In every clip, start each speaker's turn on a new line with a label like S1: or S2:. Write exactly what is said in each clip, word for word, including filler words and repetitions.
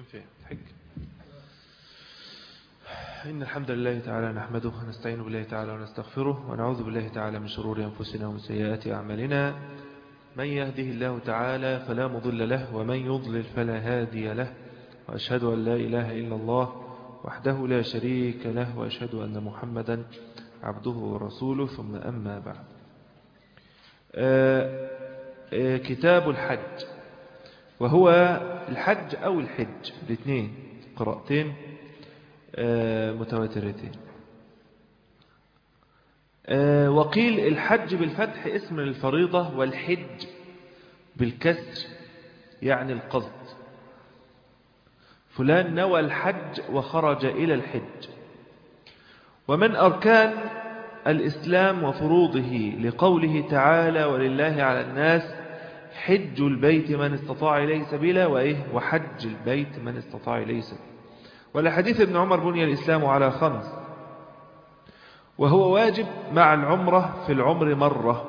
S1: فين فين الحج. إن الحمد لله تعالى نحمده ونستعين بالله تعالى ونستغفره ونعوذ بالله تعالى من شرور أنفسنا ومن سيئات أعمالنا. من يهده الله تعالى فلا مضل له ومن يضلل فلا هادي له، وأشهد أن لا إله إلا الله وحده لا شريك له، وأشهد أن محمدا عبده ورسوله. ثم أما بعد، آه آه كتاب الحج، وهو الحج أو الحج، الاثنين قراءتين آه متواترتين. آه وقيل الحج بالفتح اسم للفريضة، والحج بالكسر يعني القصد. فلان نوى الحج وخرج إلى الحج. ومن أركان الإسلام وفروضه لقوله تعالى: ولله على الناس حج البيت من استطاع إليه سبيلا، وإيه وحج البيت من استطاع إليه سبيلا. ولحديث ابن عمر: بني الإسلام على خمس، وهو واجب مع العمرة في العمر مرة.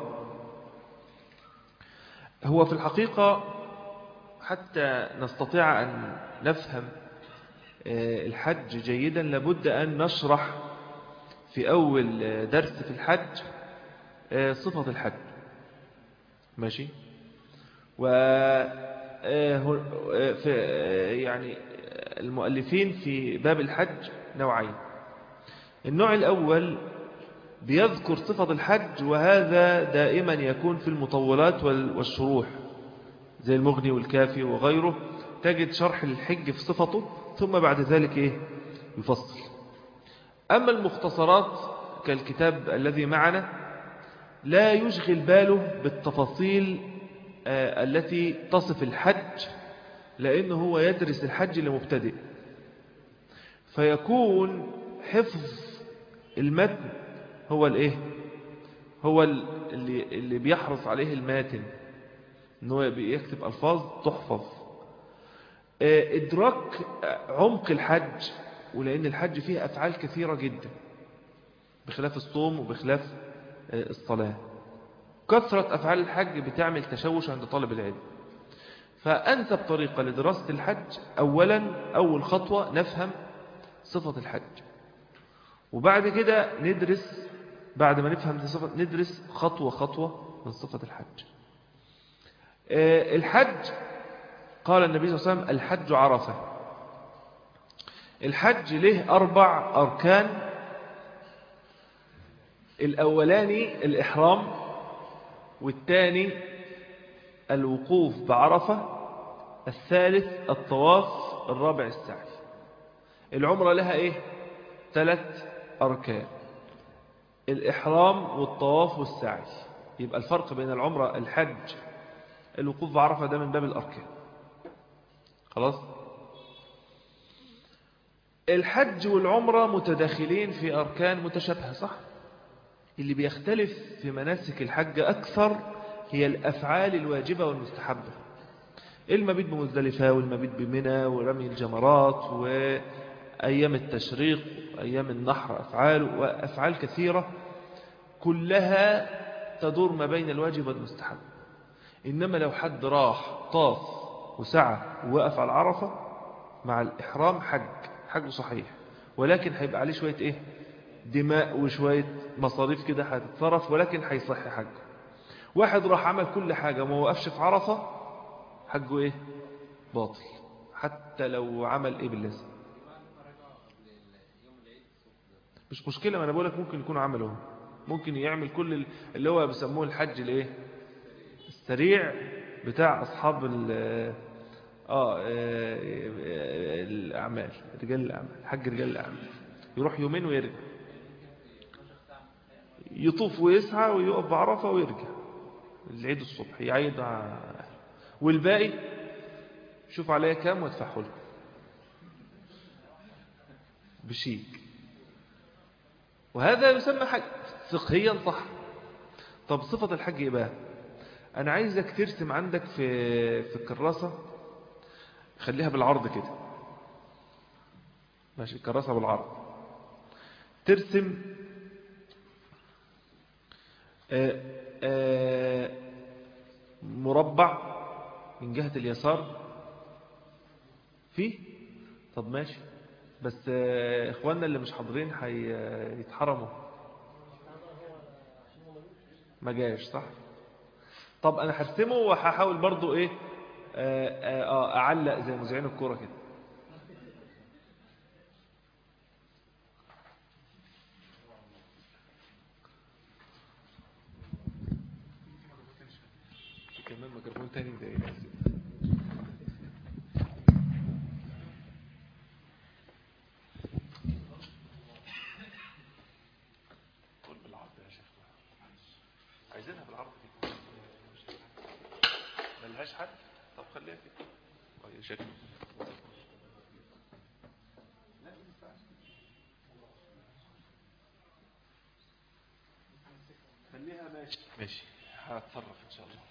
S1: هو في الحقيقة حتى نستطيع أن نفهم الحج جيدا لابد أن نشرح في أول درس في الحج صفة الحج، ماشي؟ و يعني المؤلفين في باب الحج نوعين. النوع الأول بيذكر صفة الحج، وهذا دائما يكون في المطولات والشروح زي المغني والكافي وغيره، تجد شرح للحج في صفته ثم بعد ذلك إيه يفصل. أما المختصرات كالكتاب الذي معنا لا يشغل باله بالتفاصيل آه التي تصف الحج، لأنه هو يدرس الحج لمبتدئ، فيكون حفظ المتن هو الإيه هو اللي, اللي بيحرص عليه الماتن، أنه بيكتب ألفاظ تحفظ. آه إدراك عمق الحج، ولأن الحج فيه أفعال كثيرة جدا بخلاف الصوم وبخلاف آه الصلاة. كثرة أفعال الحج بتعمل تشوش عند طالب العلم، فأنسب طريقة لدراسة الحج أولا أول خطوة نفهم صفة الحج، وبعد كده ندرس، بعد ما نفهم صفة ندرس خطوة خطوة من صفة الحج. آه الحج قال النبي صلى الله عليه وسلم: الحج عرفة. الحج له أربع أركان. الأولاني الإحرام، والثاني الوقوف بعرفة، الثالث الطواف، الرابع السعي. العمرة لها إيه؟ ثلاث أركان: الإحرام والطواف والسعي. يبقى الفرق بين العمرة الحج الوقوف بعرفة ده من باب الأركان. خلاص؟ الحج والعمرة متداخلين في أركان متشابهة، صح؟ اللي بيختلف في مناسك الحج أكثر هي الأفعال الواجبة والمستحبة. المبيت بمزدلفة والمبيت بمنى ورمي الجمرات وأيام التشريق وأيام النحر، أفعال وأفعال كثيرة كلها تدور ما بين الواجب والمستحب. إنما لو حد راح طاف وسعى ووقف على عرفة مع الإحرام حج حج صحيح، ولكن هيبقى عليه شوية إيه دماء وشوية مصاريف كده هتتصرف، ولكن هيصحي حج. واحد راح عمل كل حاجة وما وقفش في عرفة حجه إيه باطل، حتى لو عمل إيه باللازم. مش مشكلة، ما أنا بقولك ممكن يكون عمله، ممكن يعمل كل اللي هو بيسموه الحج الايه السريع بتاع أصحاب ال آه الأعمال، رجال الأعمال، حج رجال الأعمال، يروح يومين ويرجع، يطوف ويسعى ويقف بعرفة ويرجع العيد الصبح يعيد، والباقي شوف عليا كام وادفعه لكم بشيك. وهذا يسمى حج فقهيا صح. طب صفة الحج ايه بقى؟ انا عايزك ترسم عندك في في الكراسة، خليها بالعرض كده، ماشي؟ الكراسة بالعرض، ترسم آآ آآ مربع من جهة اليسار فيه طب ماشي، بس آه، اخواننا اللي مش حاضرين هيتحرموا. ما جاش صح. طب انا هرسمه وهحاول برضو ايه آه، آه، آه، اعلق زي مذيعين الكوره كده. كمان ميكروفون تاني ده ايه؟ قول بالعرض يا شيخ. عايزينها بالعرض كده. ملهاش حد. طب خليها كده. طيب شكل. خليها ماشي. ماشي هتصرف ان شاء الله.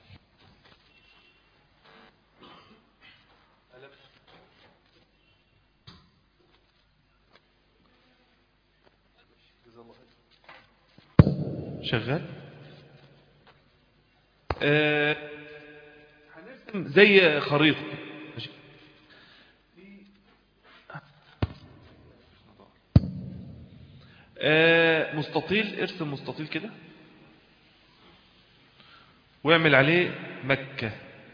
S1: شغال. آه، هنرسم زي خريطة. ماشي. آه، مستطيل، ارسم مستطيل كده واعمل عليه مكة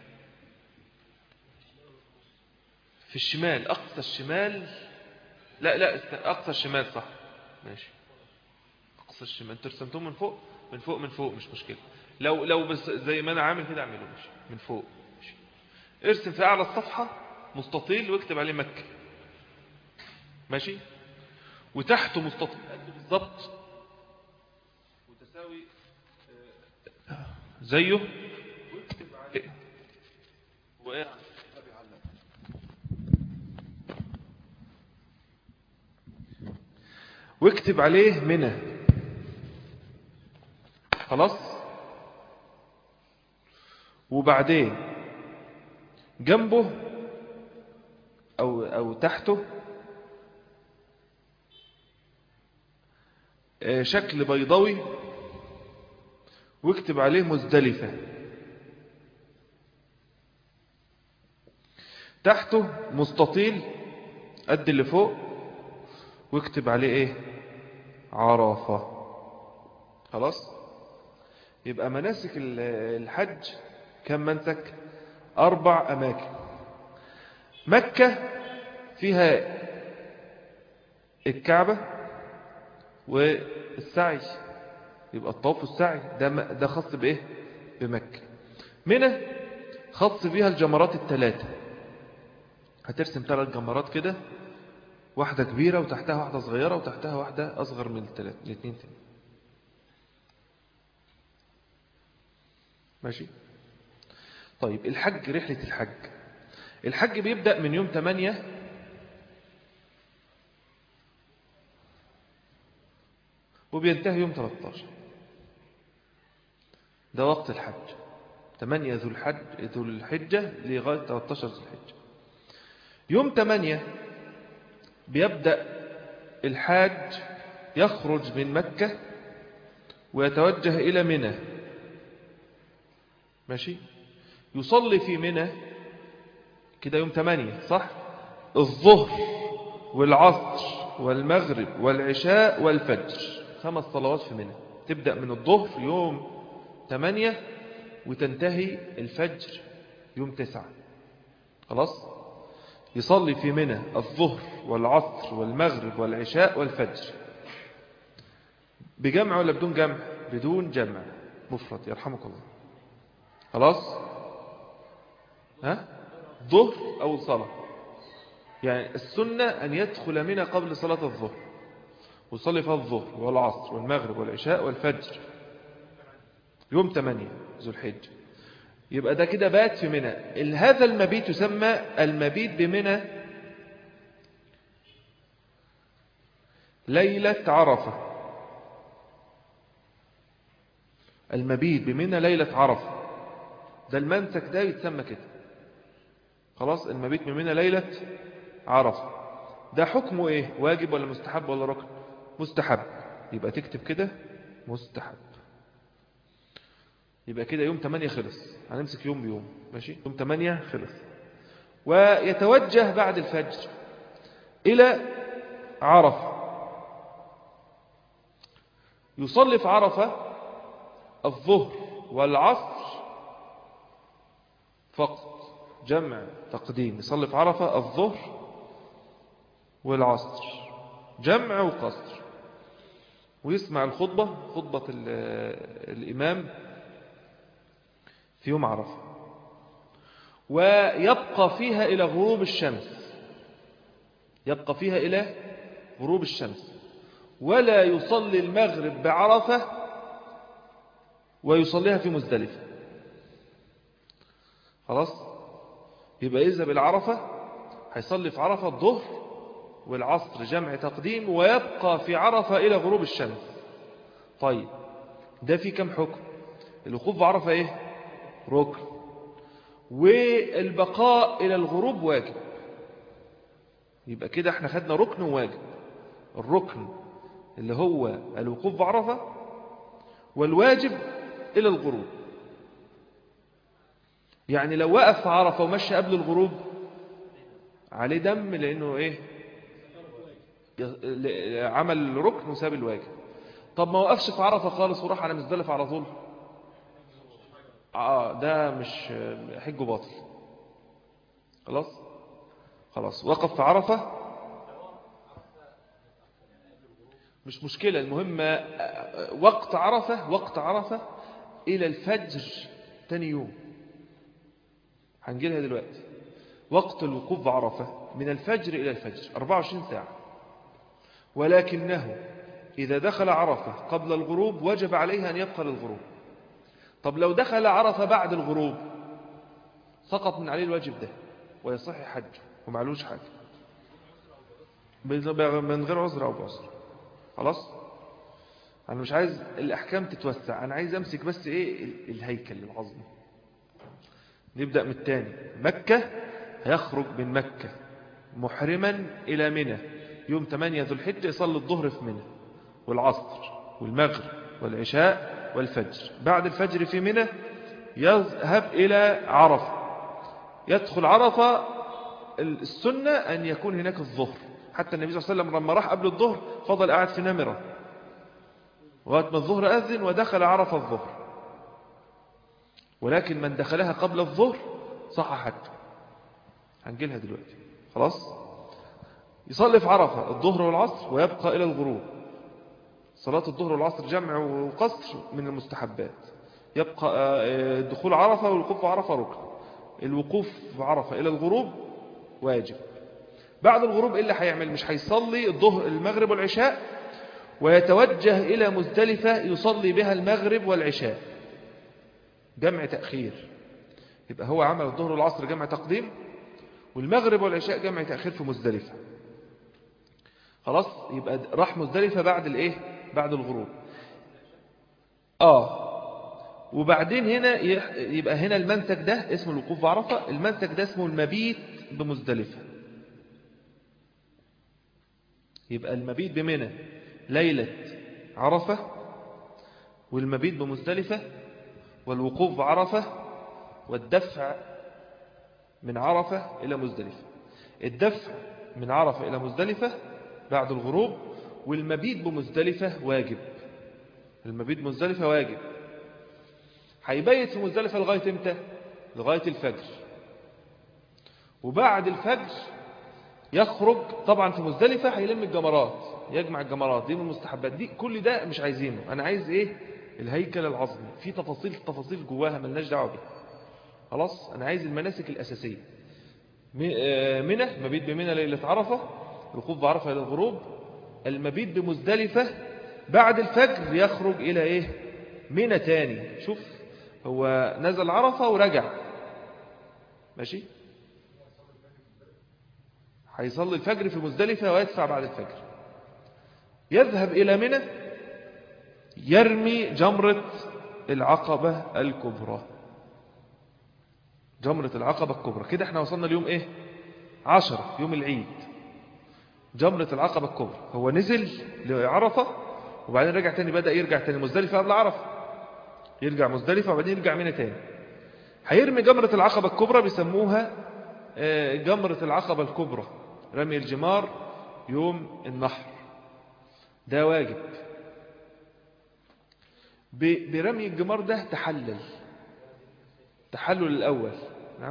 S1: في الشمال، أقصى الشمال. لا لا است- أقصى الشمال صح. ماشي. أقصى الشمال. أنت رسمتهم من فوق من فوق من فوق مش مشكلة. لو لو بس زي ما أنا عامل كده أعمله. ماشي من فوق. ماشي. ارسم في أعلى الصفحة مستطيل واكتب عليه مكة. ماشي. وتحته مستطيل قد بالظبط وتساوي آه، زيه واكتب عليه وإيه؟ واكتب عليه منى. خلاص. وبعدين جنبه أو, أو تحته آه، شكل بيضاوي واكتب عليه مزدلفة. تحته مستطيل قد اللي فوق واكتب عليه ايه؟ عرفة. خلاص. يبقى مناسك الحج كم منسك؟ أربع أماكن. مكة فيها الكعبة والسعي، يبقى الطواف والسعي ده ده خاص بإيه؟ بمكة. منى خاص بيها الجمرات الثلاثة. هترسم ثلاث جمرات كده، واحدة كبيرة وتحتها واحدة صغيرة وتحتها واحدة أصغر من الثلاث الاثنين تاني. ماشي. طيب الحج، رحلة الحج. الحج بيبدأ من يوم ثمانية وبينتهي يوم ثلاثة عشر. ده وقت الحج. ثمانية ذو الحج ذو الحجة لغاية ثلاثة عشر ذو الحجة. يوم ثمانية بيبدأ الحاج يخرج من مكة ويتوجه إلى منى. ماشي. يصلي في منى كده يوم ثمانية صح؟ الظهر والعصر والمغرب والعشاء والفجر. خمس صلوات في منى. تبدأ من الظهر يوم ثمانية وتنتهي الفجر يوم تسعة. خلاص. يصلي في منى الظهر والعصر والمغرب والعشاء والفجر. بجمع ولا بدون جمع؟ بدون جمع، مفرد يرحمك الله. خلاص. ها ظهر أول صلاة. يعني السنة أن يدخل منى قبل صلاة الظهر ويصلي فيها الظهر والعصر والمغرب والعشاء والفجر يوم ثمانية ذو الحجة. يبقى ده كده بات في منى. هذا المبيت يسمى المبيت بمنى ليلة عرفة. المبيت بمنى ليلة عرفة ده المنسك ده يتسمى كده. خلاص. المبيت بمنى ليلة عرفة ده حكمه ايه؟ واجب ولا مستحب ولا ركن؟ مستحب. يبقى تكتب كده مستحب. يبقى كده يوم ثمانية خلص. هنمسك يوم بيوم. ماشي. يوم ثمانية خلص. ويتوجه بعد الفجر إلى عرفة. يصلي في عرفة الظهر والعصر فقط، جمع تقديم. يصلي في عرفة الظهر والعصر جمع وقصر، ويسمع الخطبة، خطبة الإمام في يوم عرفة، ويبقى فيها إلى غروب الشمس، يبقى فيها إلى غروب الشمس، ولا يصلي المغرب بعرفة ويصليها في مزدلفة. خلاص، يبقى يذهب إلى عرفة، هيصلي في عرفة الظهر والعصر جمع تقديم، ويبقى في عرفة إلى غروب الشمس. طيب ده في كم حكم؟ الوقوف بعرفة إيه؟ ركن، والبقاء إلى الغروب واجب. يبقى كده احنا خدنا ركن وواجب. الركن اللي هو الوقوف بعرفة، والواجب إلى الغروب. يعني لو وقف في عرفة ومشى قبل الغروب عليه دم، لأنه إيه؟ عمل ركن وساب الواجب. طب ما وقفش في عرفة خالص وراح على مزدلفة على طول، آه ده مش حجه باطل. خلاص خلاص وقف في عرفة مش مشكلة، المهم وقت عرفة، وقت عرفة إلى الفجر تاني يوم، هنجيلها دلوقتي. وقت الوقوف بعرفة من الفجر إلى الفجر أربعة وعشرين ساعة، ولكنه إذا دخل عرفة قبل الغروب وجب عليه أن يبقى للغروب. طب لو دخل عرفة بعد الغروب سقط من عليه الواجب ده ويصح حجه ومعلوش حاجة من غير عذر أو بعذر. خلاص، أنا مش عايز الأحكام تتوسع، أنا عايز أمسك بس إيه الهيكل العظمي. نبدأ من الثاني. مكة، هيخرج من مكة محرما إلى منى يوم ثمانية ذو الحجة، يصلي الظهر في منى والعصر والمغرب والعشاء والفجر. بعد الفجر في منى يذهب إلى عرفة، يدخل عرفة. السنة أن يكون هناك الظهر، حتى النبي صلى الله عليه وسلم لما راح قبل الظهر فضل قاعد في نمرة وقت ما الظهر أذن ودخل عرفة الظهر. ولكن من دخلها قبل الظهر صح حجه، هنجيلها دلوقتي. خلاص، يصلي في عرفة الظهر والعصر ويبقى إلى الغروب. صلاة الظهر والعصر جمع وقصر من المستحبات. يبقى دخول عرفة والوقوف عرفة ركن. الوقوف بعرفة إلى الغروب واجب. بعد الغروب إيه اللي هيعمل؟ مش هيصلي الظهر المغرب والعشاء ويتوجه إلى مزدلفة يصلي بها المغرب والعشاء جمع تأخير. يبقى هو عمل الظهر والعصر جمع تقديم، والمغرب والعشاء جمع تأخير في مزدلفة. خلاص، يبقى راح مزدلفة بعد الايه؟ بعد الغروب. اه وبعدين هنا يبقى هنا المنسك ده اسمه الوقوف بعرفة، المنسك ده اسمه المبيت بمزدلفة. يبقى المبيت بمنى ليلة عرفة، والمبيت بمزدلفة، والوقوف بعرفة، والدفع من عرفة إلى مزدلفة. الدفع من عرفة إلى مزدلفة بعد الغروب، والمبيت بمزدلفة واجب. المبيت بمزدلفة واجب. هيبيت في مزدلفة لغاية امتى؟ لغاية الفجر. وبعد الفجر يخرج طبعا في مزدلفة، هيلم الجمرات، يجمع الجمرات دي من المستحبات. دي كل ده مش عايزينه، أنا عايز إيه؟ الهيكل العظمي، في تفاصيل تفاصيل جواها ملناش دعوه بيها. خلاص، أنا عايز المناسك الأساسية. منى، مبيت بمنى ليلة عرفة، الوقوف بعرفة إلى الغروب. المبيت بمزدلفة بعد الفجر يخرج إلى إيه؟ منى تاني. شوف، هو نزل عرفة ورجع ماشي، هيصلي الفجر في مزدلفة ويدفع بعد الفجر. يذهب إلى منى يرمي جمرة العقبة الكبرى. جمرة العقبة الكبرى. كده احنا وصلنا اليوم ايه؟ عشرة، يوم العيد. جمرة العقبة الكبرى، هو نزل لعرفة وبعدين رجع تاني، بدأ يرجع تاني مزدلفة قبل عرفة، يرجع مزدلفة وبعدين يرجع منى تاني. هيرمي جمرة العقبة الكبرى، بيسموها جمرة العقبة الكبرى، رمي الجمار يوم النحر، ده واجب. برمي الجمار ده تحلل، تحلل الأول. نعم.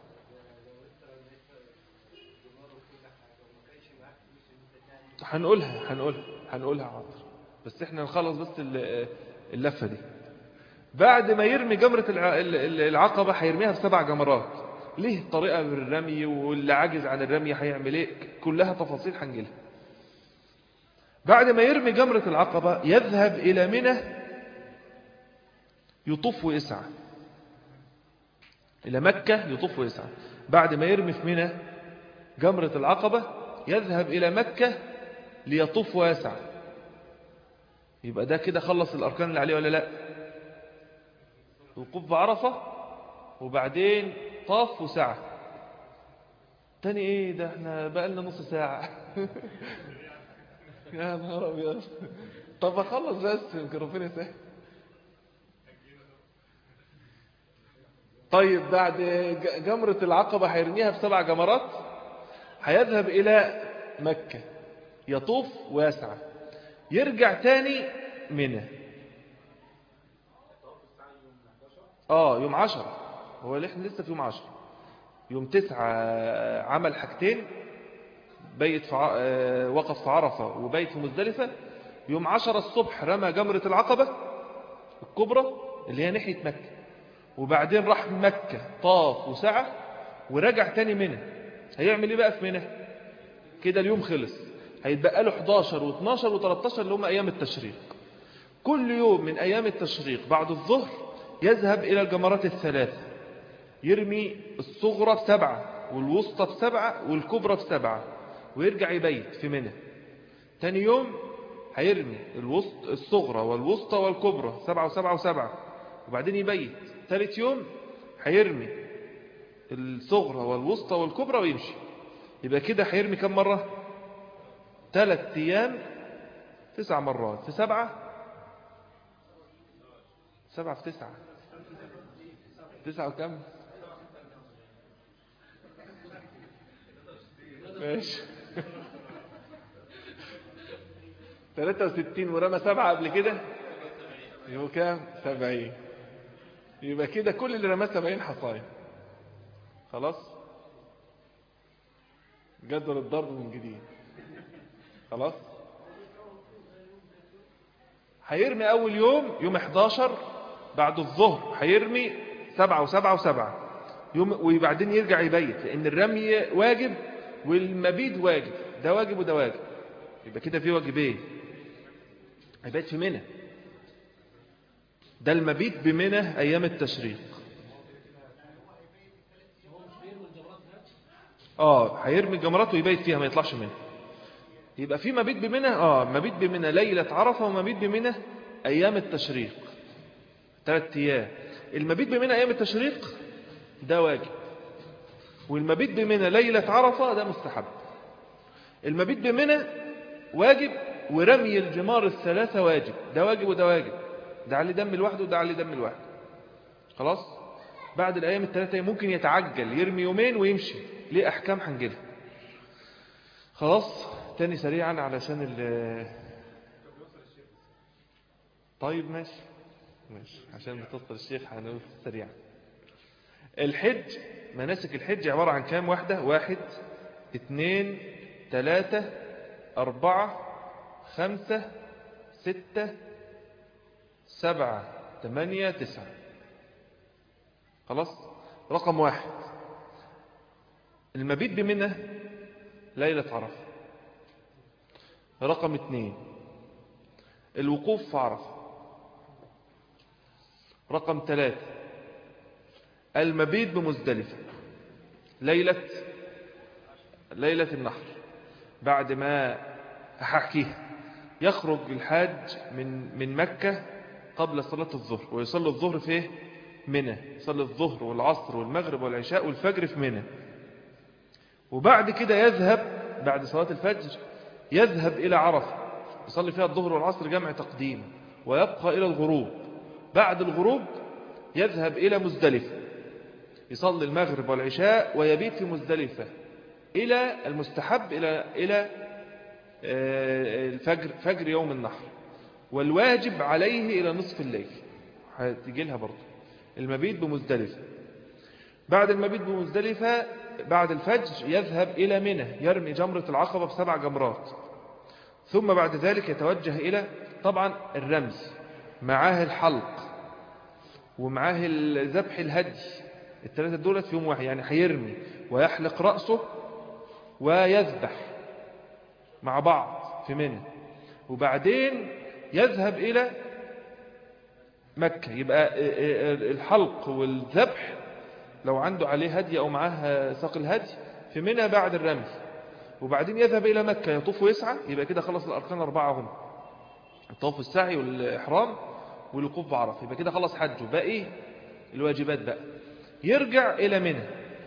S1: هنقولها هنقولها هنقولها حاضر، بس احنا نخلص بس اللفة دي. بعد ما يرمي جمرة العقبة هيرميها بسبع جمرات. ليه طريقة بالرمي، واللي عاجز عن الرمي هيعمل ايه، كلها تفاصيل هنجيلها. بعد ما يرمي جمرة العقبة يذهب إلى منى يطوف ويسعى، إلى مكة يطوف ويسعى. بعد ما يرمي في منى جمرة العقبة يذهب إلى مكة ليطوف ويسعى. يبقى ده كده خلص الأركان اللي عليه ولا لا؟ وقوف بعرفة، وبعدين طاف وسعى. تاني ايه ده، احنا بقالنا نص ساعة. يا نهار ابيض. طب اخلص بس يمكن ربنا يسهل. طيب بعد جمرة العقبة هيرميها بسبع جمرات، هيذهب إلى مكة يطوف ويسعى، يرجع تاني منى. اه يوم عشرة، هو اللي احنا لسه في يوم عشرة. يوم تسعة عمل حاجتين، بيت في ع... وقف في عرفة وبيت في مزدلفة. يوم عشرة الصبح رمى جمرة العقبة الكبرى اللي هي ناحية مكة، وبعدين راح مكة طاف وسعى ورجع تاني منى. هيعمل ايه بقى في منى كده؟ اليوم خلص، هيتبقى له حداشر واثناشر وتلتاشر اللي هم ايام التشريق. كل يوم من ايام التشريق بعد الظهر يذهب الى الجمرات الثلاث، يرمي الصغرى بسبعة والوسطى بسبعة والكبرى بسبعة، ويرجع يبيت في منى. تاني يوم هيرمي الوسط الصغرى والوسطى والكبرى سبعة وسبعة وسبعة، وبعدين يبيت. ثالث يوم هيرمي الصغرى والوسطى والكبرى ويمشي. يبقى كده هيرمي كم مرة؟ ثلاث ايام تسع مرات في سبعة، سبعة في تسعة، تسعة وكم؟ ماشي. ثلاثة وستين ورمى سبعة قبل كده، يبقى كام؟ سبعين. يبقى كده كل اللي رماه سبعين حصايا. خلاص، جدول الضرب من جديد. خلاص، هيرمي أول يوم يوم حداشر بعد الظهر، هيرمي سبعة وسبعة وسبعة يوم، وبعدين يرجع يبيت، لأن الرمي واجب والمبيد واجب، ده واجب وده واجب. يبقى كده في واجبين. هيبيت في منى، ده المبيت بمنى أيام التشريق. اه هيرمي الجمرات ويبيت فيها، ما يطلعش منها. يبقى في مبيت بمنى، اه مبيت بمنى ليلة عرفة، ومبيت بمنى أيام التشريق ثلاث أيام. المبيت بمنى أيام التشريق ده واجب، والمبيت بمنى ليلة عرفة ده مستحب. المبيت بمنى واجب، ورمي الجمار الثلاثة واجب، ده واجب وده واجب، ده عليه دم لوحده وده عليه دم لوحده. خلاص، بعد الأيام الثلاثة ممكن يتعجل يرمي يومين ويمشي، ليه أحكام هنجيلها. خلاص، تاني سريعا علشان ال طيب ماشي ماشي عشان بتصل الشيخ هنقول سريعا. الحج، مناسك الحج عبارة عن كام واحدة؟ واحد اثنين ثلاثة أربعة خمسة ستة سبعة ثمانية تسعة. خلاص، رقم واحد المبيت بمنى ليلة عرفة. رقم اثنين الوقوف في عرفة. رقم ثلاثة المبيت بمزدلفة ليلة ليلة النحر. بعد ما هحكيها، يخرج الحاج من من مكة قبل صلاة الظهر، ويصلي الظهر في منى، يصلي الظهر والعصر والمغرب والعشاء والفجر في منى. وبعد كده يذهب بعد صلاة الفجر يذهب إلى عرفة، يصلي فيها الظهر والعصر جمع تقديم، ويبقى إلى الغروب. بعد الغروب يذهب إلى مزدلفة، يصلي المغرب والعشاء ويبيت في مزدلفة إلى المستحب إلى إلى الفجر فجر يوم النحر، والواجب عليه إلى نصف الليل، هتيجي لها برضه المبيت بمزدلفة. بعد المبيت بمزدلفة بعد الفجر يذهب إلى منى يرمي جمرة العقبة بسبع جمرات، ثم بعد ذلك يتوجه إلى طبعا الرمز، معاه الحلق ومعاه ذبح الهدي، الثلاثة دولت في يوم واحد، يعني هيرمي ويحلق رأسه ويذبح مع بعض في منى، وبعدين يذهب إلى مكة. يبقى الحلق والذبح لو عنده عليه هدي أو معاه ساق الهدي في منى بعد الرمي، وبعدين يذهب إلى مكة يطوف ويسعى. يبقى كده خلص الأركان أربعة هم، الطواف والسعي والإحرام والوقوف بعرفة. يبقى كده خلص حجه، باقي الواجبات بقى. يرجع إلى منى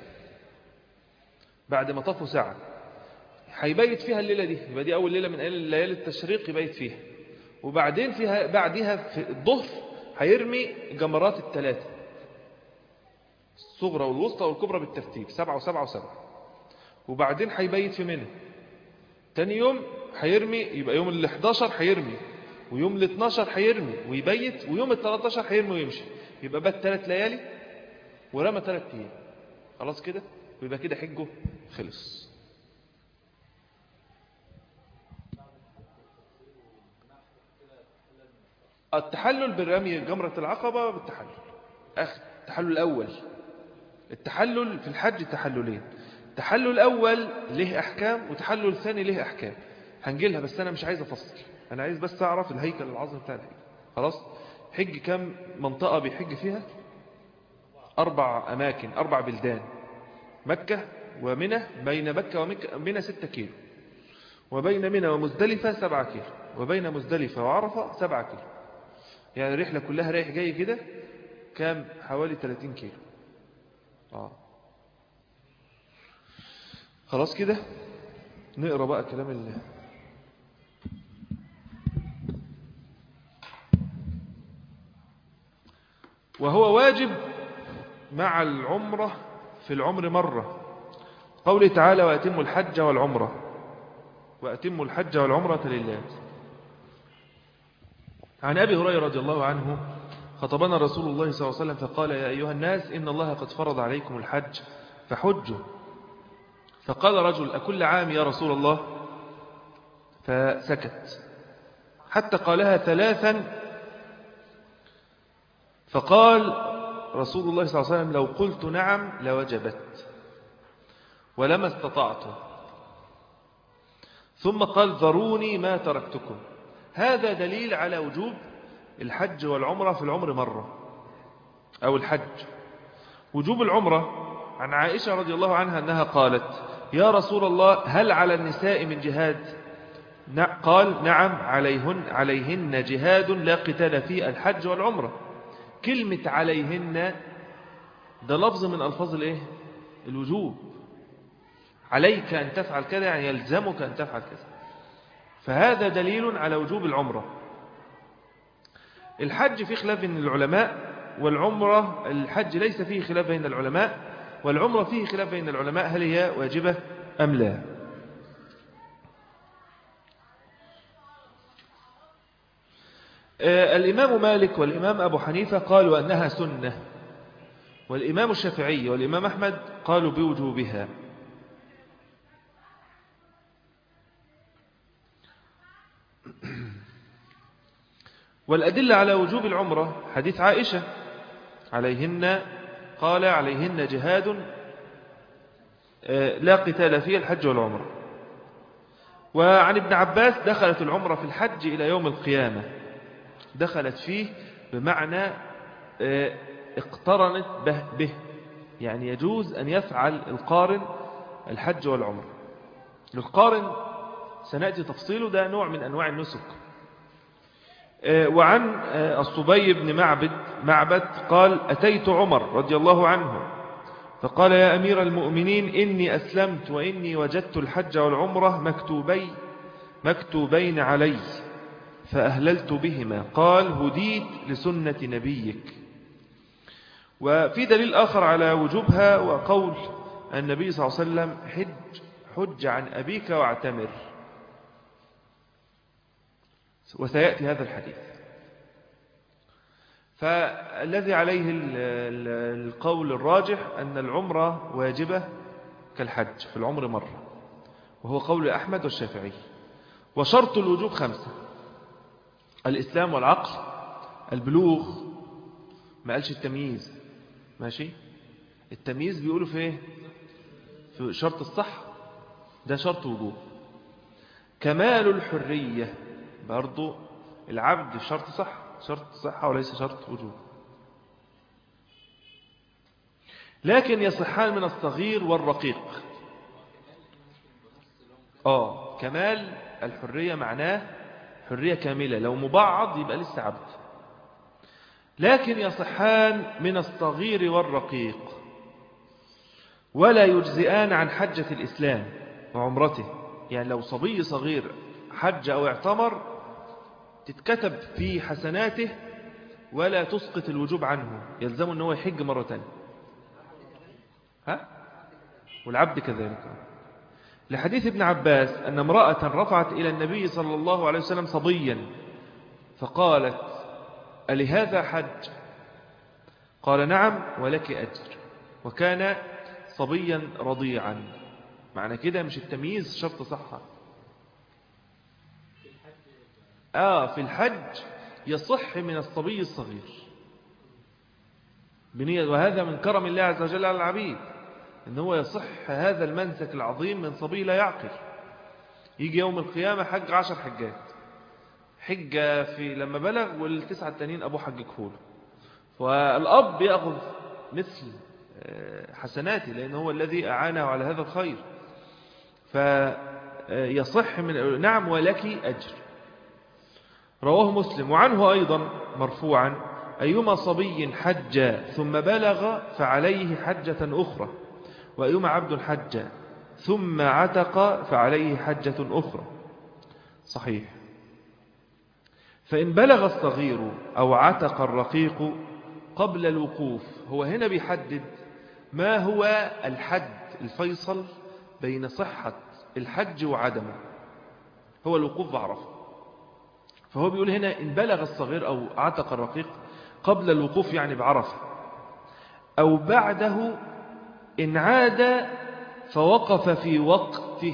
S1: بعد ما طاف وسعى، هيبيت فيها الليلة دي، يبقى دي أول ليلة من ليالي التشريق يبيت فيها، وبعدين فيها بعدها في الظهر هيرمي جمرات الثلاثة، الصغرى والوسطى والكبرى بالترتيب، سبعة وسبعة وسبعة، وبعدين هيبيت في منى. تاني يوم هيرمي، يبقى يوم ال حداشر هيرمي، ويوم ال اتناشر هيرمي ويبيت، ويوم ال تلتاشر هيرمي ويمشي. يبقى بات ثلاث ليالي ورمى ثلاث ايام، خلاص كده، ويبقى كده حجه خلص. التحلل بالرمي جمرة العقبة بالتحلل، أخذ التحلل الأول. التحلل في الحج تحللين، التحلل الأول له أحكام وتحلل الثاني له أحكام، هنجيلها بس أنا مش عايز أفصل، أنا عايز بس أعرف الهيكل العظمي بتاع الحج. خلاص، حج كم منطقة بيحج فيها؟ أربع أماكن، أربع بلدان، مكة ومنى، بين مكة ومنى ستة كيلو، وبين منى ومزدلفة سبعة كيلو، وبين مزدلفة وعرفة سبعة كيلو، يعني الرحلة كلها رايح جاي كده كام؟ حوالي ثلاثين كيلو. آه. خلاص كده، نقرأ بقى كلام الله. وهو واجب مع العمرة في العمر مرة، قوله تعالى وأتموا الحج والعمرة، وأتموا الحج والعمرة لله. عن أبي هريرة رضي الله عنه خطبنا رسول الله صلى الله عليه وسلم فقال يا أيها الناس إن الله قد فرض عليكم الحج فحجوا. فقال رجل أكل عام يا رسول الله؟ فسكت حتى قالها ثلاثا، فقال رسول الله صلى الله عليه وسلم لو قلت نعم لوجبت ولما استطعت، ثم قال ذروني ما تركتكم. هذا دليل على وجوب الحج والعمرة في العمر مرة، أو الحج وجوب العمرة. عن عائشة رضي الله عنها أنها قالت يا رسول الله هل على النساء من جهاد؟ قال نعم عليهن, عليهن جهاد لا قتال فيه الحج والعمرة. كلمة عليهن ده لفظ من ألفاظ الايه؟ الوجوب، عليك أن تفعل كذا يعني يلزمك أن تفعل كذا، فهذا دليل على وجوب العمرة. الحج فيه خلاف بين العلماء، والعمرة الحج ليس فيه خلاف بين العلماء، والعمرة فيه خلاف بين العلماء هل هي واجبة أم لا. الإمام مالك والإمام أبو حنيفة قالوا أنها سنة، والإمام الشافعي والإمام أحمد قالوا بوجوبها. والأدلة على وجوب العمرة حديث عائشة عليهن، قال عليهن جهاد لا قتال فيه الحج والعمرة. وعن ابن عباس دخلت العمرة في الحج إلى يوم القيامة، دخلت فيه بمعنى اقترنت به، يعني يجوز أن يفعل القارن الحج والعمرة. القارن سنأتي تفصيله، ده نوع من أنواع النسك. وعن الصبي بن معبد معبد قال أتيت عمر رضي الله عنه فقال يا أمير المؤمنين إني أسلمت وإني وجدت الحج والعمرة مكتوبي مكتوبين علي فأهللت بهما. قال هديت لسنة نبيك. وفي دليل آخر على وجوبها وقول النبي صلى الله عليه وسلم حج حج عن أبيك واعتمر. وسيأتي هذا الحديث. فالذي عليه القول الراجح أن العمرة واجبة كالحج في العمر مرة، وهو قول أحمد والشافعي. وشرط الوجوب خمسة: الإسلام والعقل، البلوغ، ما قالش التمييز، ماشي؟ التمييز بيقولوا في ايه؟ في شرط الصحة، ده شرط وجوب. كمال الحرية، برضو العبد شرط صحة، شرط صحة وليس شرط وجوب. لكن يصحان من الصغير والرقيق. آه كمال الحرية معناه حرية كاملة، لو مبعض يبقى لسه عبد. لكن يصحان من الصغير والرقيق، ولا يجزئان عن حجة الإسلام وعمرته. يعني لو صبي صغير حج أو اعتمر تتكتب في حسناته ولا تسقط الوجوب عنه، يلزم أنه يحج مرة تانية. ها؟ والعبد كذلك. لحديث ابن عباس أن امرأة رفعت إلى النبي صلى الله عليه وسلم صبيا فقالت: ألهذا حج؟ قال: نعم ولك أجر. وكان صبيا رضيعا. معنى كده مش التمييز شرط صحة. آه في الحج يصح من الصبي الصغير بنية، وهذا من كرم الله عز وجل على العبيد، إن هو يصح هذا المنسك العظيم من صبي لا يعقل. يجي يوم القيامة حج عشر حجات، حجة في لما بلغ والتسعة التانيين أبو حج كفول، والأب يأخذ مثل حسناته لأنه هو الذي أعانه على هذا الخير. فيصح من نعم ولك أجر. رواه مسلم. وعنه أيضا مرفوعا: أيما صبي حج ثم بلغ فعليه حجة أخرى، وأيما عبد حج ثم عتق فعليه حجة أخرى. صحيح. فإن بلغ الصغير أو عتق الرقيق قبل الوقوف، هو هنا بيحدد ما هو الحد الفيصل بين صحة الحج وعدمه، هو الوقوف بعرفة. فهو بيقول هنا إن بلغ الصغير أو عتق الرقيق قبل الوقوف يعني بعرفة، أو بعده إن عاد فوقف في وقته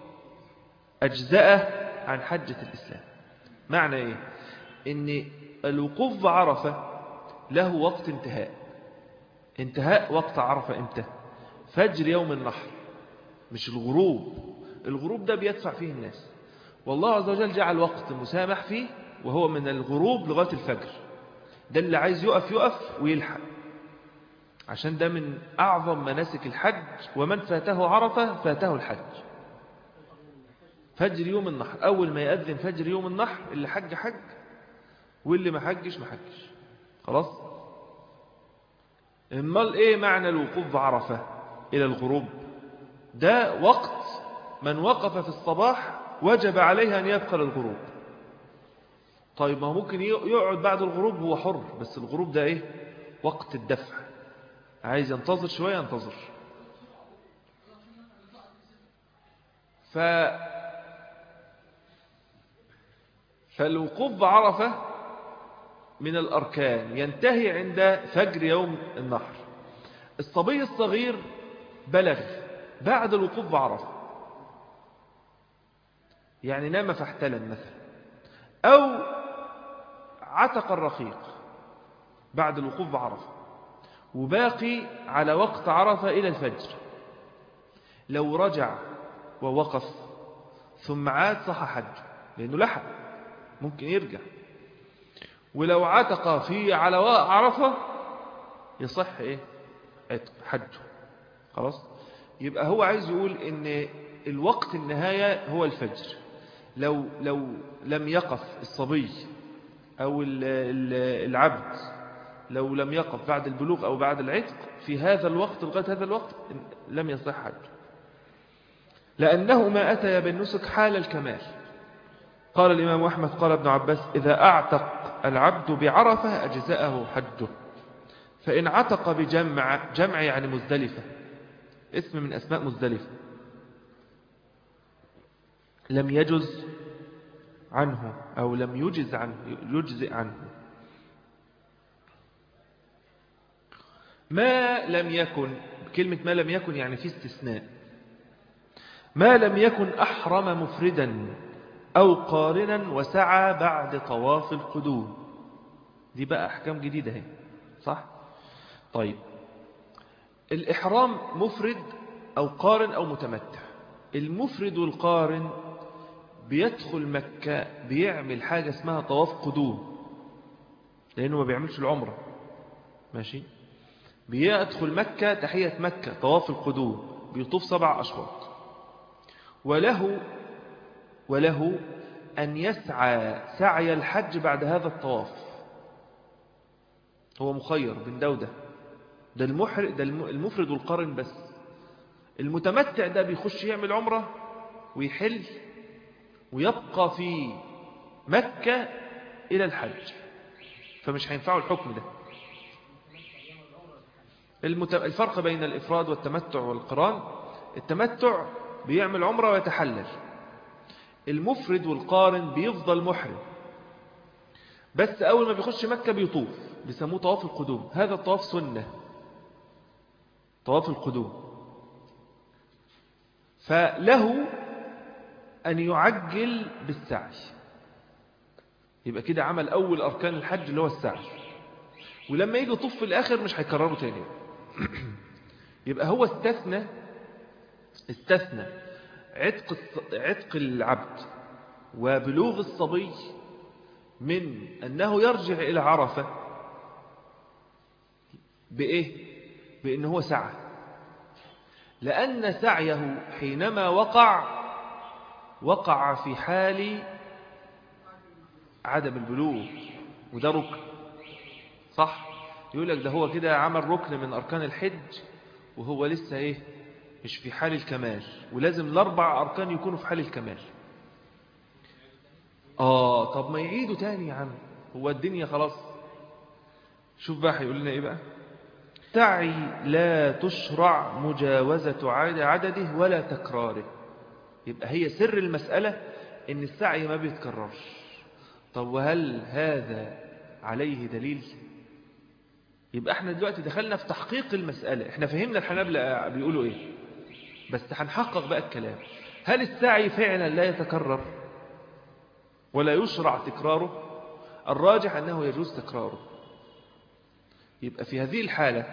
S1: أجزأه عن حجة الإسلام. معنى إيه؟ إن الوقوف بعرفة له وقت انتهاء. انتهاء وقت عرفة إمتى؟ فجر يوم النحر، مش الغروب. الغروب ده بيدفع فيه الناس، والله عز وجل جعل وقت مسامح فيه وهو من الغروب لغاية الفجر. ده اللي عايز يقف يقف ويلحق، عشان ده من أعظم مناسك الحج. ومن فاته عرفة فاته الحج. فجر يوم النحر، أول ما يأذن فجر يوم النحر اللي حج حج واللي ما حجش ما حجش. خلاص. امال ايه معنى الوقوف بعرفة الى الغروب؟ ده وقت من وقف في الصباح وجب عليه ان يبقى للغروب. طيب ما هو ممكن يقعد بعد الغروب، هو حر، بس الغروب ده ايه؟ وقت الدفع. عايز ينتظر شوية ينتظر. ف فالوقوف بعرفة من الأركان ينتهي عند فجر يوم النحر. الصبي الصغير بلغ بعد الوقوف بعرفة، يعني نام فاحتلم مثلا، أو عتق الرقيق بعد الوقوف بعرفة وباقي على وقت عرفة إلى الفجر. لو رجع ووقف ثم عاد صح حج لأنه لحق، ممكن يرجع. ولو عتق في على عرفة يصح إيه؟ حجه. خلاص. يبقى هو عايز يقول إن الوقت النهاية هو الفجر. لو لو لم يقف الصبي أو العبد، لو لم يقف بعد البلوغ أو بعد العتق في هذا الوقت لغاية هذا الوقت لم يصح حجه، لأنه ما أتى بالنسك حال الكمال. قال الإمام أحمد قال ابن عباس: إذا أعتق العبد بعرفة أجزأه حجه. فإن عتق بجمع، جمع يعني مزدلفة، اسم من أسماء مزدلفة، لم يجز عنه أو لم يجز عنه يجزئ عنه. ما لم يكن، كلمة ما لم يكن يعني في استثناء. ما لم يكن أحرم مفردا أو قارنا وسعى بعد طواف القدوم. دي بقى أحكام جديدة هي، صح؟ طيب، الإحرام مفرد أو قارن أو متمتع. المفرد والقارن بيدخل مكة بيعمل حاجة اسمها طواف قدوم، لأنه ما بيعملش العمرة، ماشي؟ بيدخل مكة تحية مكة طواف القدوم، بيطوف سبع أشواط. وله وله أن يسعى سعي الحج بعد هذا الطواف. هو مخير بين ده وده، ده المحر ده المفرد والقارن بس. المتمتع ده بيخش يعمل عمرة ويحل ويبقى في مكة إلى الحج، فمش هينفعه الحكم ده. الفرق بين الإفراد والتمتع والقران: التمتع بيعمل عمرة ويتحلل، المفرد والقارن بيفضل محرم، بس أول ما بيخش مكة بيطوف، بيسموه طواف القدوم. هذا الطواف سنة، طواف القدوم. فله أن يعجل بالسعي، يبقى كده عمل أول أركان الحج اللي هو السعي، ولما يجي يطوف في الآخر مش هيكرره تاني. يبقى هو استثنى استثنى عتق عتق العبد وبلوغ الصبي من أنه يرجع إلى عرفة بإيه؟ بأنه هو سعى، لأن سعيه حينما وقع وقع في حال عدم البلوغ، وده ركن، صح؟ يقول لك ده هو كده عمل ركن من أركان الحج وهو لسه إيه؟ مش في حال الكمال، ولازم الأربع أركان يكونوا في حال الكمال. آه طب ما يعيدوا تاني يا عم، هو الدنيا خلاص. شوف بقى هيقول لنا إيه بقى: سعي لا تشرع مجاوزة عدده ولا تكراره. يبقى هي سر المسألة إن السعي ما بيتكررش. طب وهل هذا عليه دليل؟ يبقى احنا دلوقتي دخلنا في تحقيق المسألة. احنا فهمنا الحنابلة بيقولوا ايه، بس هنحقق بقى الكلام. هل السعي فعلا لا يتكرر ولا يشرع تكراره؟ الراجح أنه يجوز تكراره. يبقى في هذه الحالة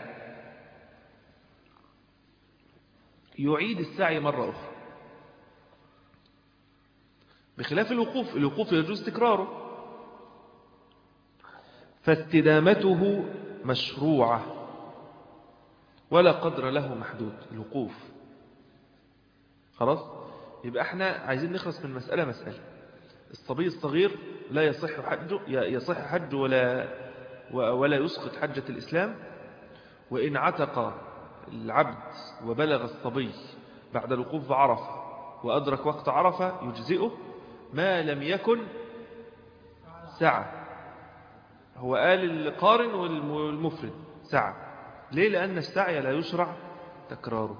S1: يعيد السعي مرة أخرى، بخلاف الوقوف. الوقوف يجوز تكراره، فاستدامته مشروعة ولا قدر له محدود. الوقوف خلاص. يبقى احنا عايزين نخلص من مسألة مسألة. الصبي الصغير لا يصح حجه يصح حجه ولا ولا يسقط حجة الإسلام. وإن عتق العبد وبلغ الصبي بعد الوقوف بعرفة وأدرك وقت عرفة يجزئه، ما لم يكن سعى. هو قال القارن والمفرد سعى. ليه؟ لأن السعي لا يشرع تكراره.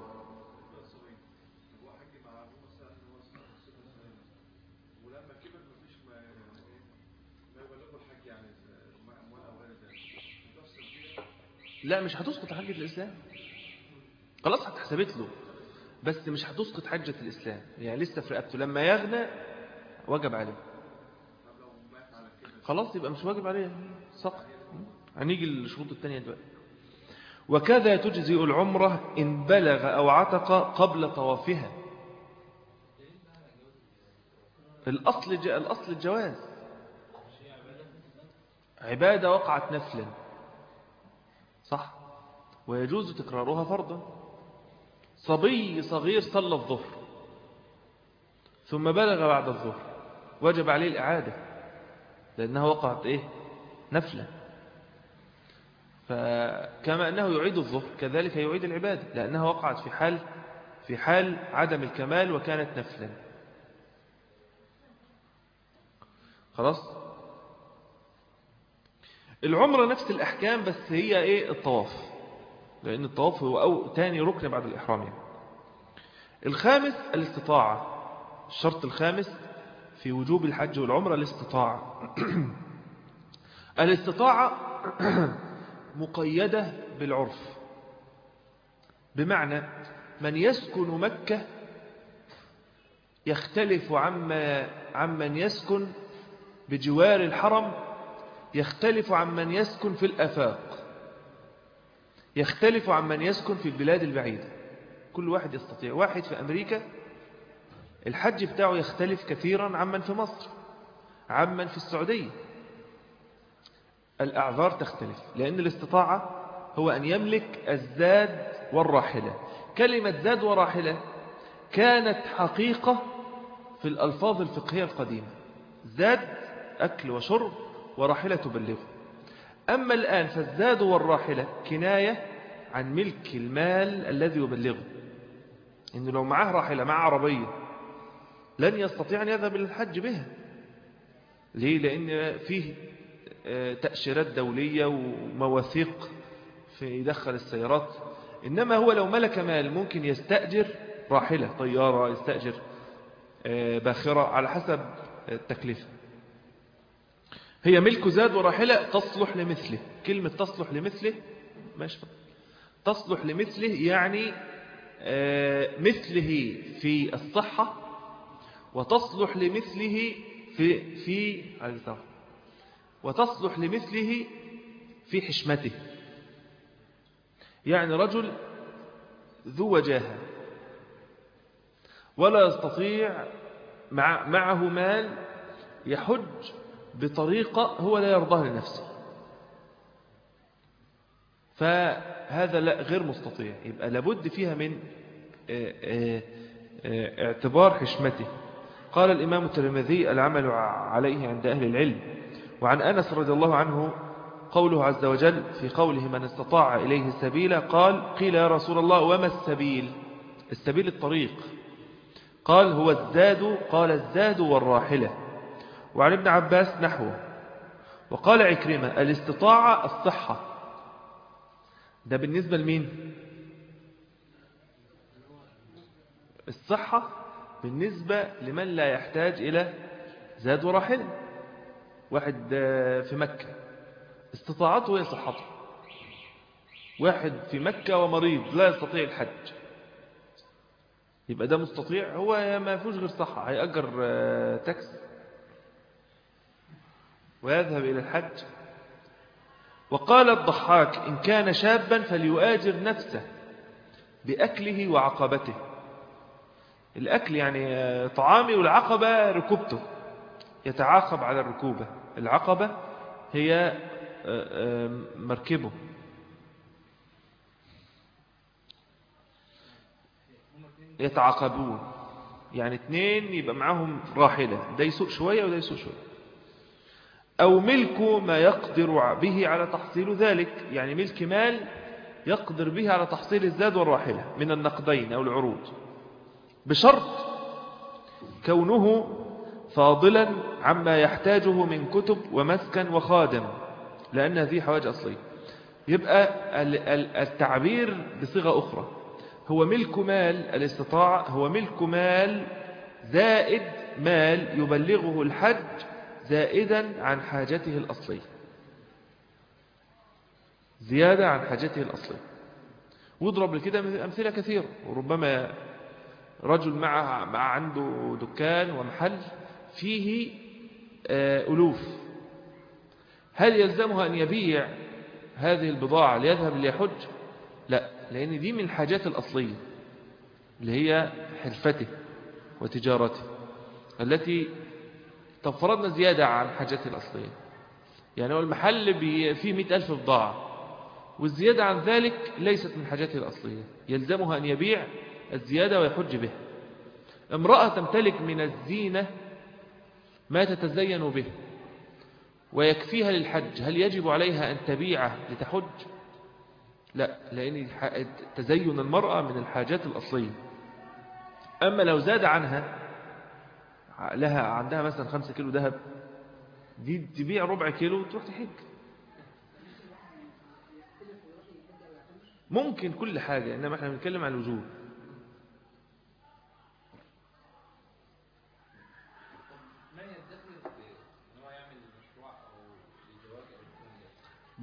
S1: لا مش هتسقط حجة الإسلام، خلاص هتحسبت له، بس مش هتسقط حجة الإسلام، يعني لسه في رقبته. لما يغنى وجب عليه، خلاص يبقى مش واجب عليه سقط. هنيجي للشروط الثانية دلوقتي. وكذا تجزئ العمرة إن بلغ أو عتق قبل طوافها. الأصل جاء الأصل الجواز، عبادة وقعت نفلا، صح، ويجوز تكرارها فرضا. صبي صغير صلى الظهر ثم بلغ بعد الظهر، وجب عليه الإعادة لأنها وقعت إيه؟ نفلا. فكما أنه يعيد الظهر كذلك يعيد العبادة لأنها وقعت في حال في حال عدم الكمال وكانت نفلا. خلاص. العمرة نفس الأحكام، بس هي إيه؟ الطواف، لأن الطواف هو أو تاني ركن بعد الإحرام يعني. الخامس الاستطاعة، الشرط الخامس في وجوب الحج والعمرة الاستطاعة. الاستطاعة مقيدة بالعرف، بمعنى من يسكن مكة يختلف عما عمن يسكن بجوار الحرم، يختلف عمن يسكن في الآفاق، يختلف عمن يسكن في البلاد البعيدة. كل واحد يستطيع. واحد في أمريكا الحج بتاعه يختلف كثيرا عمن في مصر، عمن في السعودية. الأعذار تختلف، لأن الاستطاعة هو أن يملك الزاد والراحلة. كلمة زاد وراحلة كانت حقيقة في الألفاظ الفقهية القديمة. زاد أكل وشرب، وراحلة تبلغه. أما الآن فالزاد والراحلة كناية عن ملك المال الذي يبلغه. إنه لو معه راحلة مع عربية لن يستطيع أن يذهب إلى الحج بها. ليه؟ لأن فيه تأشيرات دولية ومواثيق في يدخل السيارات. إنما هو لو ملك مال ممكن يستأجر راحلة، طيارة، يستأجر باخرة على حسب التكلفة. هي ملك زاد وراحلة تصلح لمثله. كلمة تصلح لمثله ماشي، تصلح لمثله يعني مثله في الصحة، وتصلح لمثله في في وتصلح لمثله في حشمته. يعني رجل ذو وجاهة ولا يستطيع مع معه مال يحج بطريقة هو لا يرضاها لنفسه، فهذا لا غير مستطيع. يبقى لابد فيها من اعتبار حشمته. قال الإمام الترمذي: العمل عليه عند أهل العلم. وعن أنس رضي الله عنه قوله عز وجل في قوله: من استطاع إليه سبيلا، قال: قيل يا رسول الله وما السبيل؟ السبيل الطريق. قال: هو الزاد. قال: الزاد والراحلة. وعن ابن عباس نحوه. وقال عكرمة: الاستطاعة الصحة. ده بالنسبة لمين؟ الصحة بالنسبة لمن لا يحتاج إلى زاد وراحلة. واحد في مكة استطاعته هي صحته. واحد في مكة ومريض لا يستطيع الحج، يبقى ده مستطيع. هو ما فيهوش غير صحة، هيأجر تاكس ويذهب إلى الحج. وقال الضحاك: إن كان شابا فليؤاجر نفسه بأكله وعقبته. الأكل يعني طعامي، والعقبة ركوبته، يتعاقب على الركوبة. العقبة هي مركبه. يتعاقبون يعني اثنين يبقى معهم راحلة، ده يسوق شوية وده يسوق شوية. أو ملك ما يقدر به على تحصيل ذلك، يعني ملك مال يقدر به على تحصيل الزاد والراحلة من النقدين أو العروض، بشرط كونه فاضلا عما يحتاجه من كتب ومسكن وخادم، لأن هذه حواجة أصلية. يبقى التعبير بصيغة أخرى: هو ملك مال. الاستطاعة هو ملك مال زائد مال يبلغه الحج زائدا عن حاجته الأصلية، زيادة عن حاجته الأصلية. واضرب لكده أمثلة كثيرة. وربما رجل مع, مع عنده دكان ومحل فيه ألوف، هل يلزمها أن يبيع هذه البضاعة ليذهب ليحج؟ لا، لأن دي من الحاجات الأصلية اللي هي حرفته وتجارته التي تفرضنا زيادة عن حاجته الأصلية. يعني هو المحل فيه مئة ألف بضاعة، والزيادة عن ذلك ليست من حاجته الأصلية، يلزمها أن يبيع الزيادة ويحج بها. امرأة تمتلك من الزينة ما تتزين به ويكفيها للحج، هل يجب عليها أن تبيعه لتحج؟ لا، لأن تزين المرأة من الحاجات الأصلية. أما لو زاد عنها، لها عندها مثلا خمسة كيلو ذهب، دي تبيع ربع كيلو وتروح تحج. ممكن كل حاجة، إنما احنا بنتكلم عن الوجوب.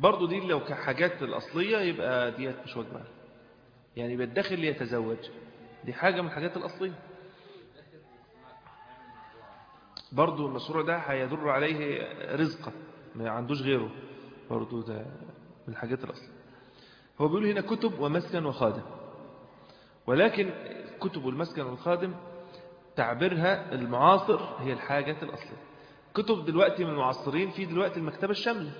S1: برضو دي لو كحاجات الأصلية يبقى ديت مش واجبة، يعني بالداخل ليتزوج، دي حاجة من الحاجات الأصلية. برضو المشروع ده هيدر عليه رزقه، ما عندوش غيره، برضو ده من الحاجات الأصلية. هو بيقول هنا كتب ومسكن وخادم، ولكن كتب والمسكن والخادم تعبيرها المعاصر هي الحاجات الأصلية. كتب دلوقتي من المعاصرين في دلوقتي المكتبة الشاملة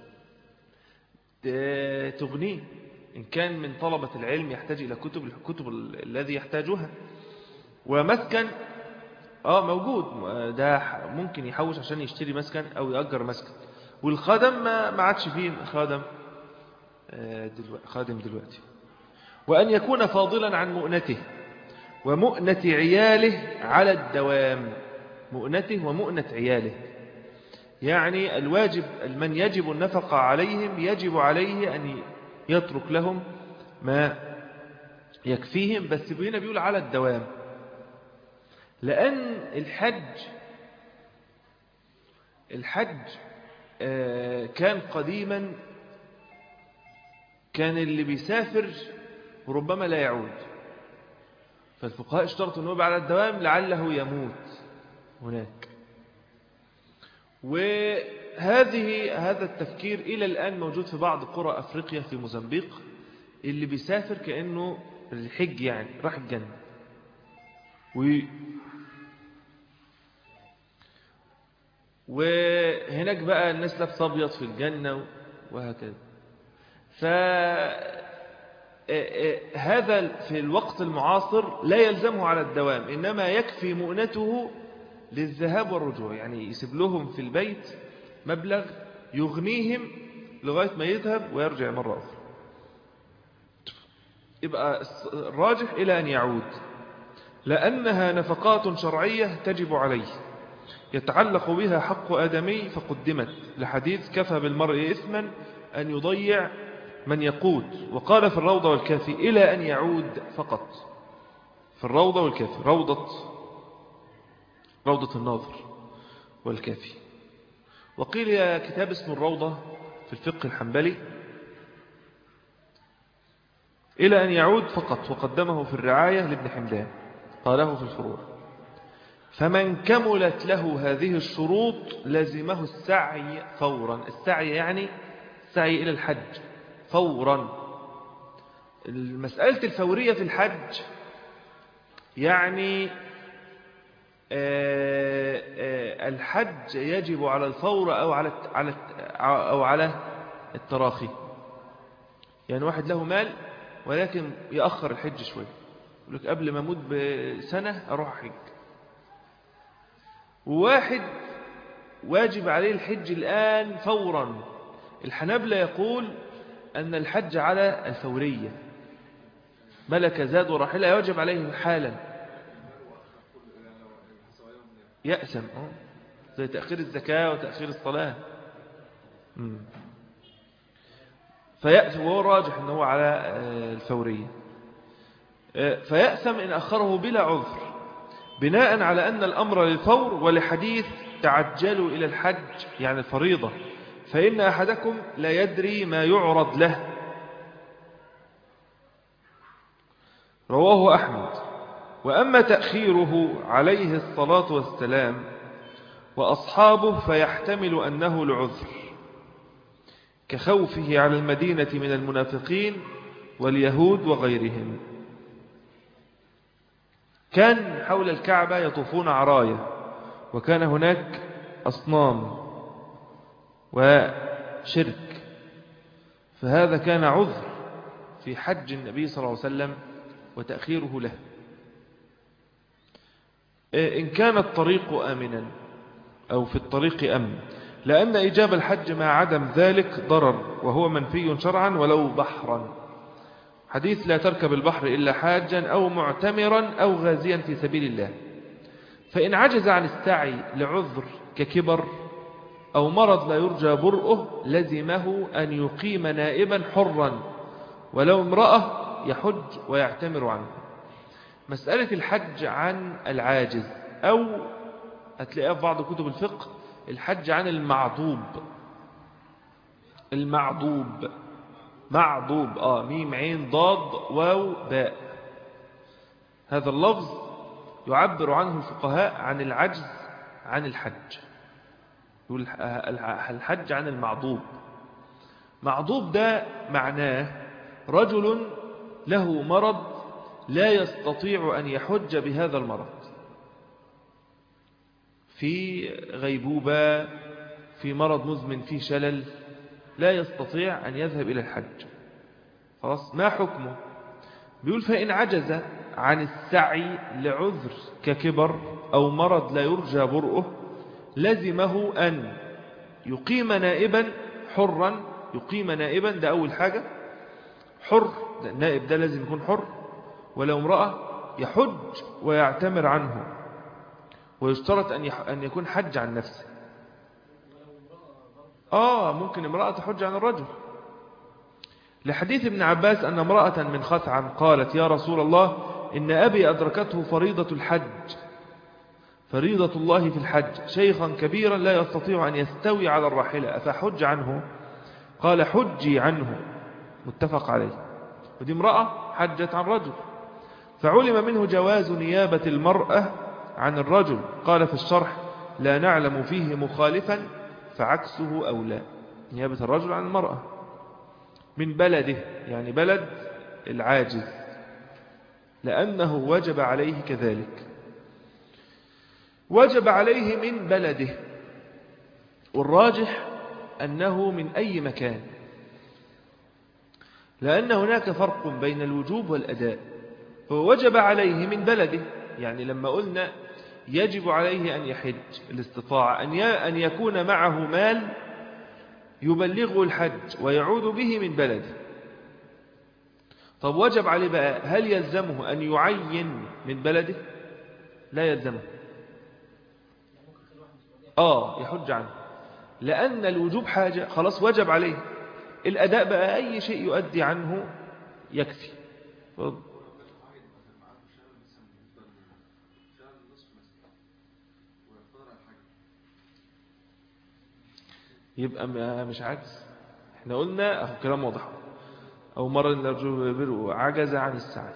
S1: تغنيه، إن كان من طلبة العلم يحتاج إلى كتب الكتب الذي يحتاجها. ومسكن آه موجود، ده ممكن يحوش عشان يشتري مسكن أو يأجر مسكن. والخادم ما عادش فيه خادم دلوقتي خادم دلوقتي. وأن يكون فاضلا عن مؤنته ومؤنة عياله على الدوام، مؤنته ومؤنة عياله، يعني الواجب من يجب النفقة عليهم يجب عليه أن يترك لهم ما يكفيهم، بس هنا بيقول على الدوام، لأن الحج الحج كان قديما كان اللي بيسافر ربما لا يعود، فالفقهاء اشترطوا أنه يبقى على الدوام لعله يموت هناك. وهذه هذا التفكير إلى الآن موجود في بعض قرى أفريقيا في موزمبيق، اللي بيسافر كأنه الحج يعني راح الجنة، و وهناك بقى الناس لابسه أبيض في الجنة وهكذا. فهذا في الوقت المعاصر لا يلزمه على الدوام، إنما يكفي مؤنته للذهاب والرجوع، يعني يسيب لهم في البيت مبلغ يغنيهم لغاية ما يذهب ويرجع مرة أخرى. يبقى الراجح إلى أن يعود، لأنها نفقات شرعية تجب عليه يتعلق بها حق آدمي فقدمت، لحديث كفى بالمرء إثما أن يضيع من يقود. وقال في الروضة والكافي إلى أن يعود فقط، في الروضة والكافي، روضة روضة الناظر والكافي. وقيل يا كتاب اسم الروضة في الفقه الحنبلي إلى أن يعود فقط، وقدمه في الرعاية لابن حمدان قاله في الفروع. فمن كملت له هذه الشروط لزمه السعي فورا، السعي يعني السعي إلى الحج فورا. المسألة الفورية في الحج يعني آآ آآ الحج يجب على الفور أو على على أو على التراخي. يعني واحد له مال ولكن يأخر الحج شوي، يقول لك قبل ما أموت بسنة أروح حج. وواحد واجب عليه الحج الآن فورا. الحنابلة يقول أن الحج على الفورية، ملك زاد وراحلة يجب عليه حالا، يأسم زي تأخير الزكاة وتأخير الصلاة. فيأسم، وهو راجح أنه على الفورية، فيأسم إن أخره بلا عذر، بناء على أن الأمر للفور، ولحديث تعجلوا إلى الحج يعني الفريضة، فإن أحدكم لا يدري ما يعرض له، رواه أحمد. وأما تأخيره عليه الصلاة والسلام وأصحابه فيحتمل أنه العذر، كخوفه على المدينة من المنافقين واليهود وغيرهم. كان حول الكعبة يطوفون عرايا، وكان هناك أصنام وشرك، فهذا كان عذر في حج النبي صلى الله عليه وسلم وتأخيره له، إن كان الطريق آمنا أو في الطريق أمن، لأن إجاب الحج مع عدم ذلك ضرر، وهو منفي شرعا ولو بحرا. حديث لا تركب البحر إلا حاجا أو معتمرا أو غازيا في سبيل الله. فإن عجز عن السعي لعذر ككبر أو مرض لا يرجى برؤه لزمه أن يقيم نائبا حرا ولو امرأة يحج ويعتمر عنه. مسألة الحج عن العاجز، أو هتلاقيها في بعض كتب الفقه الحج عن المعضوب. المعضوب. معضوب آه ميم عين ضاد واو باء. هذا اللفظ يعبر عنه الفقهاء عن العجز عن الحج، يقول الحج عن المعضوب. معضوب ده معناه رجل له مرض لا يستطيع أن يحج بهذا المرض، في غيبوبة، في مرض مزمن، في شلل، لا يستطيع أن يذهب إلى الحج. خلاص، ما حكمه؟ بيقول فإن عجز عن السعي لعذر ككبر أو مرض لا يرجى برؤه لزمه أن يقيم نائبا حرا. يقيم نائبا ده أول حاجة، حر، ده النائب ده لازم يكون حر، ولو امرأة يحج ويعتمر عنه، ويشترط أن أن يكون حج عن نفسه. آه ممكن امرأة تحج عن الرجل، لحديث ابن عباس أن امرأة من خثعم قالت يا رسول الله إن أبي أدركته فريضة الحج، فريضة الله في الحج، شيخا كبيرا لا يستطيع أن يستوي على الراحلة، أفحج عنه؟ قال حجي عنه، متفق عليه. ودي امرأة حجت عن رجل، فعلم منه جواز نيابة المرأة عن الرجل. قال في الشرح لا نعلم فيه مخالفا فعكسه أولى. نيابة الرجل عن المرأة من بلده، يعني بلد العاجز، لأنه وجب عليه كذلك، وجب عليه من بلده، والراجح أنه من أي مكان، لأن هناك فرق بين الوجوب والأداء. هو وجب عليه من بلده، يعني لما قلنا يجب عليه أن يحج الاستطاعة أن يكون معه مال يبلغه الحج ويعود به من بلده. طب وجب عليه بقى، هل يلزمه أن يعين من بلده؟ لا يلزمه. آه يحج عنه، لأن الوجوب حاجة خلاص وجب عليه. الأداء بقى أي شيء يؤدي عنه يكفي. يبقى مش عجز. احنا قلنا اهو كلام واضح، او مرة ان الرجل عجز عن السعي،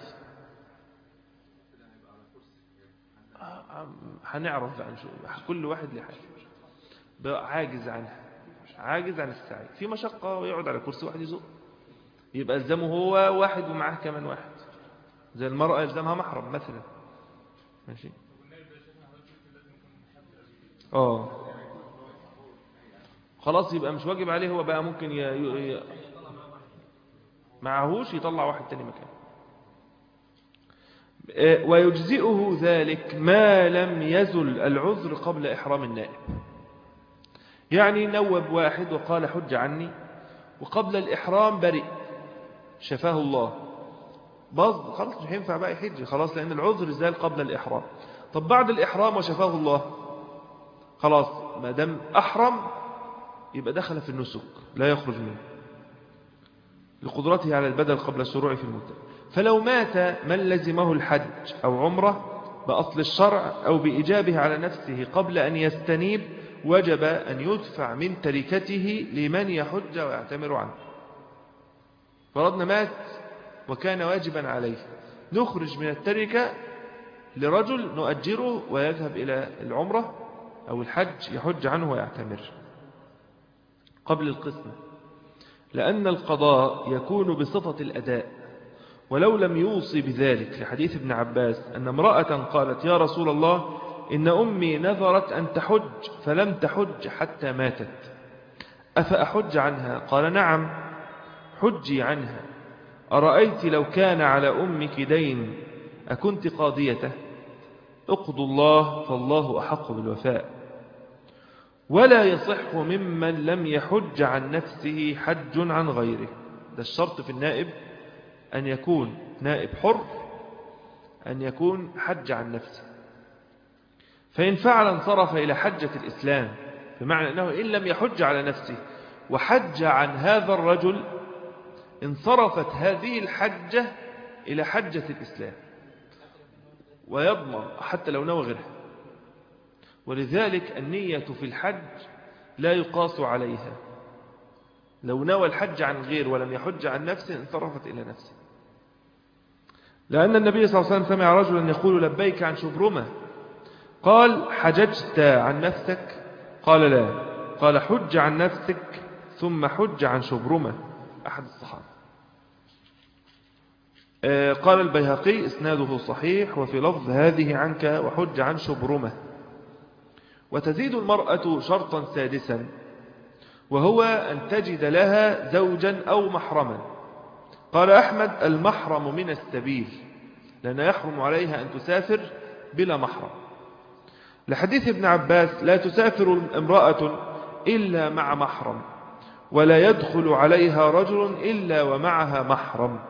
S1: هنعرف بقى نشوف كل واحد لحاله. عاجز عنها، عاجز عن السعي، في مشقة ويقعد على كرسي واحد يزق، يبقى الزمه هو واحد ومعاه كمان واحد، زي المرأة يلزمها محرم مثلا. ماشي. اه خلاص يبقى مش واجب عليه هو بقى، ممكن ي... ي... معهوش يطلع واحد تاني مكان. ويجزئه ذلك ما لم يزل العذر قبل إحرام النائب. يعني نوب واحد وقال حج عني، وقبل الإحرام برئ شفاه الله، باظ خلاص مش هينفع بقى يحج خلاص، لأن العذر زال قبل الإحرام. طب بعد الإحرام وشفاه الله خلاص، ما دام أحرم يبقى دخل في النسك لا يخرج منه لقدرته على البدل قبل الشروع في المدة. فلو مات من لزمه الحج أو عمره بأصل الشرع أو بإجابه على نفسه قبل أن يستنيب، وجب أن يدفع من تركته لمن يحج ويعتمر عنه. فرضنا مات وكان واجبا عليه، نخرج من التركة لرجل نؤجره ويذهب إلى العمرة أو الحج يحج عنه ويعتمر قبل القسمة، لأن القضاء يكون بصفة الأداء ولو لم يوصي بذلك، لحديث ابن عباس أن امرأة قالت يا رسول الله إن أمي نذرت أن تحج فلم تحج حتى ماتت، أفأحج عنها؟ قال نعم حجي عنها. أرأيت لو كان على أمك دين أكنت قاضيته؟ اقضوا الله فالله أحق بالوفاء. ولا يصح ممن لم يحج عن نفسه حج عن غيره. ده الشرط في النائب، أن يكون نائب حر، أن يكون حج عن نفسه. فإن فعل انصرف إلى حجة الإسلام، بمعنى أنه إن لم يحج على نفسه وحج عن هذا الرجل انصرفت هذه الحجة إلى حجة الإسلام، ويضمن حتى لو نوى غيرها. ولذلك النية في الحج لا يقاس عليها، لو نوى الحج عن غير ولم يحج عن نفسه انصرفت إلى نفسه. لأن النبي صلى الله عليه وسلم سمع رجلا يقول لبيك عن شبرمة، قال حججت عن نفسك؟ قال لا. قال حج عن نفسك ثم حج عن شبرمة، أحد الصحابة. قال البيهقي إسناده صحيح، وفي لفظ هذه عنك وحج عن شبرمة. وتزيد المرأة شرطا سادسا، وهو أن تجد لها زوجا أو محرما. قال أحمد المحرم من السبيل، لأن يحرم عليها أن تسافر بلا محرم، لحديث ابن عباس لا تسافر امرأة إلا مع محرم، ولا يدخل عليها رجل إلا ومعها محرم.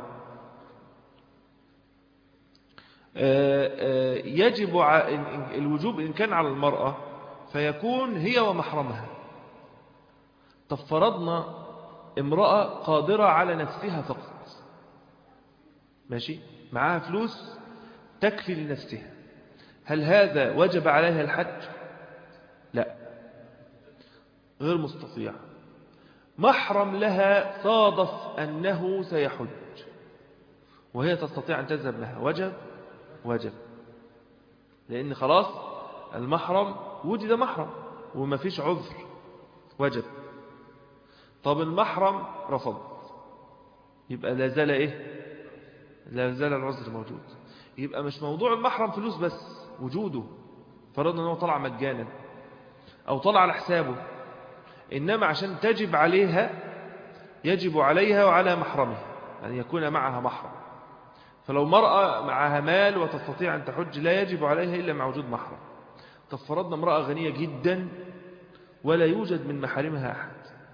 S1: يجب الوجوب إن كان على المرأة فيكون هي ومحرمها. طب فرضنا امرأة قادرة على نفسها فقط، ماشي، معها فلوس تكفي لنفسها، هل هذا وجب عليها الحج؟ لا، غير مستطيع. محرم لها صادف أنه سيحج وهي تستطيع أن تذهب معه، وجب؟ وجب، لأن خلاص المحرم وجد محرم وما فيش عذر، وجب. طب المحرم رفض، يبقى لا زال إيه؟ لا زال العذر موجود. يبقى مش موضوع المحرم فلوس بس، وجوده، فرضنا أنه طلع مجانا أو طلع على حسابه، إنما عشان تجب عليها يجب عليها وعلى محرمها أن يكون معها محرم. فلو مرأة معها مال وتستطيع أن تحج لا يجب عليها إلا مع وجود محرم. طب فرضنا امرأة غنية جدا ولا يوجد من محارمها أحد،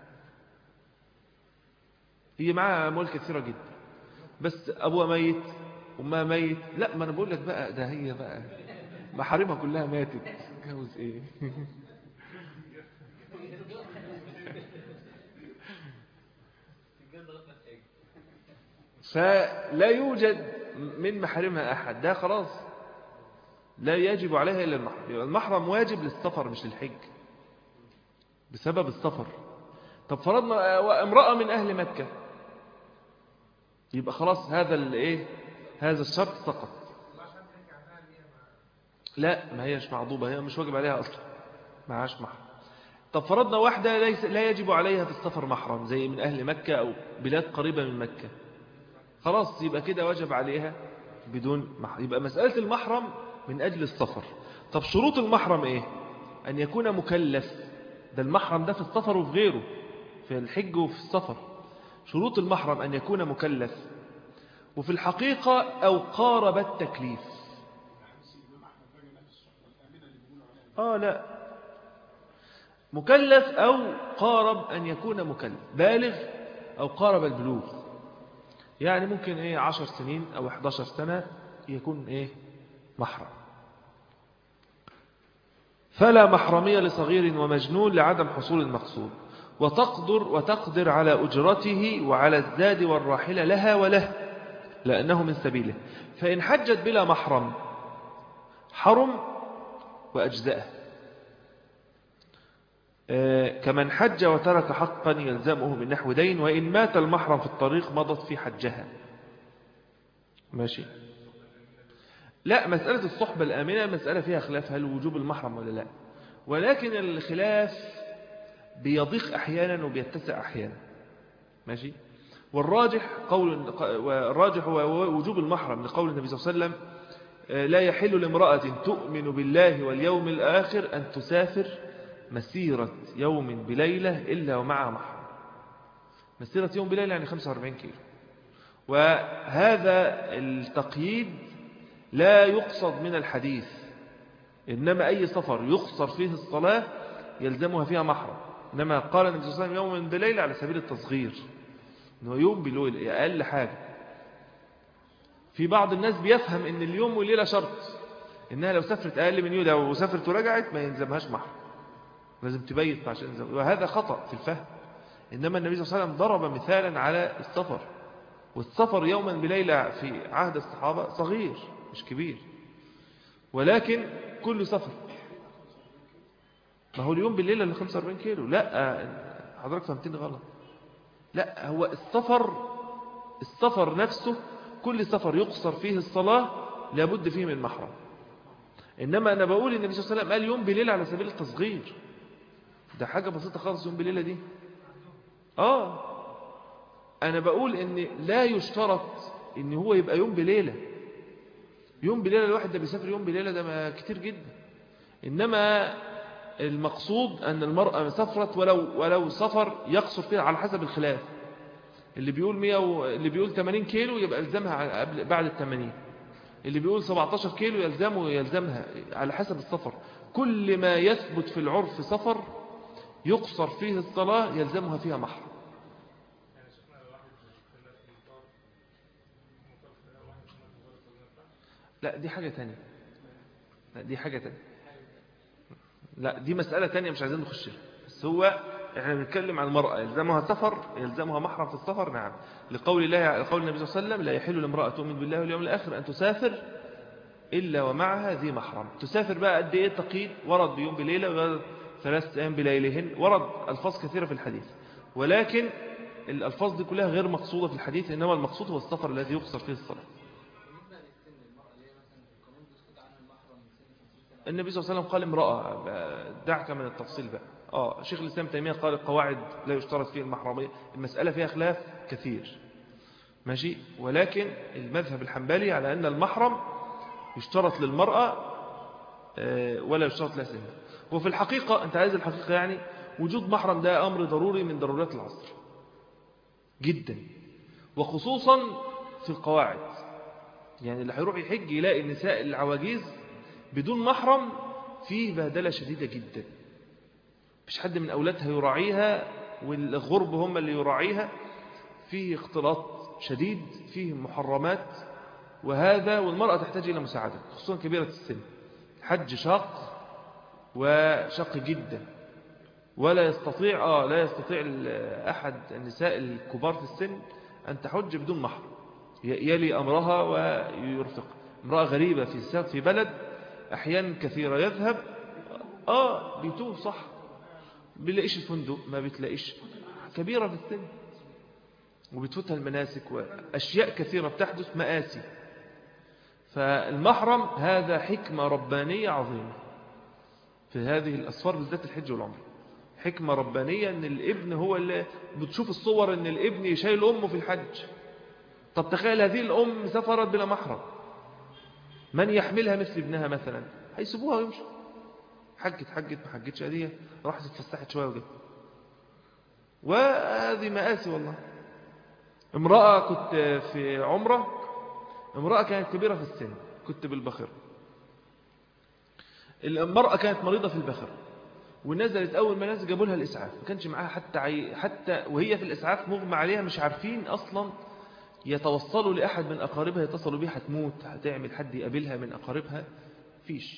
S1: هي معها أموال كثيرة جدا بس أبوها ميت أمها ميت، لا، ما أنا بقول لك بقى ده هي بقى محارمها كلها ماتت، جوز إيه؟ فلا يوجد من محارمها أحد، ده خلاص لا يجب عليها إلا المحرم. المحرم واجب للسفر مش للحج بسبب السفر. طب فرضنا امرأة من أهل مكة، يبقى خلاص هذا الايه، هذا الشرط سقط. لا، ما هيش معضوبة، هي مش واجب عليها أصلا، معاش محرم. طب فرضنا واحدة ليس لا يجب عليها في السفر محرم زي من أهل مكة أو بلاد قريبة من مكة، خلاص يبقى كده وجب عليها بدون محرم. يبقى مسألة المحرم من أجل السفر. طب شروط المحرم إيه؟ أن يكون مكلف، ده المحرم ده في السفر وفي غيره، في الحج وفي السفر. شروط المحرم أن يكون مكلف، وفي الحقيقة أو قارب التكليف. آه لا، مكلف أو قارب أن يكون مكلف، بالغ أو قارب البلوغ، يعني ممكن إيه عشر سنين أو إحدى عشرة سنة يكون إيه محرم. فلا محرمية لصغير ومجنون لعدم حصول المقصود، وتقدر وتقدر على أجرته وعلى الزاد والراحلة لها وله لأنه من سبيله. فإن حجت بلا محرم حرم وأجزأه، كمن حج وترك حقا يلزمه بالنحو دين، وإن مات المحرم في الطريق مضت في حجها. ماشي. لا، مسألة الصحبة الآمنة مسألة فيها خلاف، هل وجوب المحرم ولا لا، ولكن الخلاف بيضيق أحيانا وبيتسع أحيانا. ماشي. والراجح قول والراجح هو وجوب المحرم لقول النبي صلى الله عليه وسلم لا يحل لامرأة تؤمن بالله واليوم الآخر أن تسافر مسيرة يوم بليلة إلا ومعها محرم. مسيرة يوم بليلة يعني خمسة وأربعين كيلو. وهذا التقييد لا يقصد من الحديث، إنما أي سفر يقصر فيه الصلاة يلزمها فيها محرم. إنما قال النبي صلى الله عليه وسلم يوم بليلة على سبيل التصغير، إنه يوم بليلة أقل حاجة. في بعض الناس بيفهم إن اليوم والليلة شرط، إنها لو سافرت أقل من يوم لو سافرت ورجعت ما ينزمهاش محرم، لازم تبيت عشان ينزم، وهذا خطأ في الفهم. إنما النبي صلى الله عليه وسلم ضرب مثالا على السفر، والسفر يوما بليلة في عهد الصحابة صغير مش كبير، ولكن كل سفر. ما هو اليوم بالليلة اللي خمسة وأربعين كيلو، لا حضرتك فهمتني غلط. لا، هو السفر السفر نفسه كل سفر يقصر فيه الصلاة لابد فيه من محرم. إنما أنا بقول إن النبي صلى الله عليه وسلم قال يوم بليلة على سبيل التصغير، ده حاجة بسيطة خالص يوم بليلة دي. آه أنا بقول إن لا يشترط إن هو يبقى يوم بليلة. يوم بليلة الواحد ده بيسافر يوم بليلة ده ما كتير جدا. إنما المقصود أن المرأة سافرت ولو ولو سفر يقصر فيها على حسب الخلاف. اللي بيقول مية و... اللي بيقول ثمانين كيلو يبقى يلزمها قبل بعد ال ثمانين. اللي بيقول سبعتاشر كيلو يلزمه يلزمها على حسب السفر. كل ما يثبت في العرف سفر يقصر فيه الصلاة يلزمها فيها محرم. لا دي حاجة تانية. لا دي حاجة تانية. لا دي مسألة تانية مش عايزين نخش لها. بس هو احنا بنتكلم عن المرأة يلزمها سفر يلزمها محرم في السفر. نعم، لقول الله لقول النبي صلى الله عليه وسلم لا يحل لامرأة تؤمن بالله واليوم الآخر أن تسافر إلا ومعها ذي محرم. تسافر بقى قد ايه تقييد؟ ورد بيوم بليلة وورد ثلاث أيام بليلهن، ورد ألفاظ كثيرة في الحديث، ولكن الألفاظ دي كلها غير مقصودة في الحديث، إنما المقصود هو السفر الذي يقصر فيه الصلاة. النبي صلى الله عليه وسلم قال امرأة، دعك من التفصيل بقى. آه شيخ الإسلام تيمية قال القواعد لا يشترط فيه المحرمية. المسألة فيها خلاف كثير ماشي، ولكن المذهب الحنبلي على أن المحرم يشترط للمرأة ولا يشترط لها سن. وفي الحقيقة أنت عايز الحقيقة يعني وجود محرم ده أمر ضروري من ضرورات العصر جدا، وخصوصا في القواعد. يعني اللي هيروح يحج يلاقي النساء العواجيز بدون محرم فيه بهدلة شديدة جدا. مش حد من أولادها يراعيها والغرب هم اللي يراعيها، فيه اختلاط شديد، فيه محرمات، وهذا والمرأة تحتاج إلى مساعدة خصوصا كبيرة السن. حج شاق وشاق جدا، ولا يستطيع آه لا يستطيع أحد النساء الكبار في السن أن تحج بدون محرم يلي أمرها ويرفق. امرأة غريبة في في بلد أحيانا كثيرة يذهب آه بيتوه صح، بيلاقيش الفندق، ما بتلاقيش، كبيرة في السن وبتفوتها المناسك وأشياء كثيرة بتحدث مآسي. فالمحرم هذا حكمة ربانية عظيمة في هذه الأسفار بالذات الحج والعمر. حكمة ربانية أن الابن هو اللي بتشوف الصور أن الابن يشيل أمه في الحج. طب تخيل هذه الأم سفرت بلا محرم، من يحملها مثل ابنها مثلا؟ هيسيبوها ويمشوا. حجت حجت ما حجتش هذه راحت اتفسحت شوية وجت. وهذه مآسي والله. امرأة كنت في عمرة، امرأة كانت كبيرة في السن، كنت بالبخر. المرأة كانت مريضة في البخر ونزلت، أول ما نزل جابوا لها الإسعاف، ما كانش معاها حتى عي... حتى وهي في الإسعاف مغمى عليها، مش عارفين أصلا يتوصلوا لأحد من أقاربها يتصلوا بيها، هتموت، هتعمل حد يقابلها من أقاربها، فيش.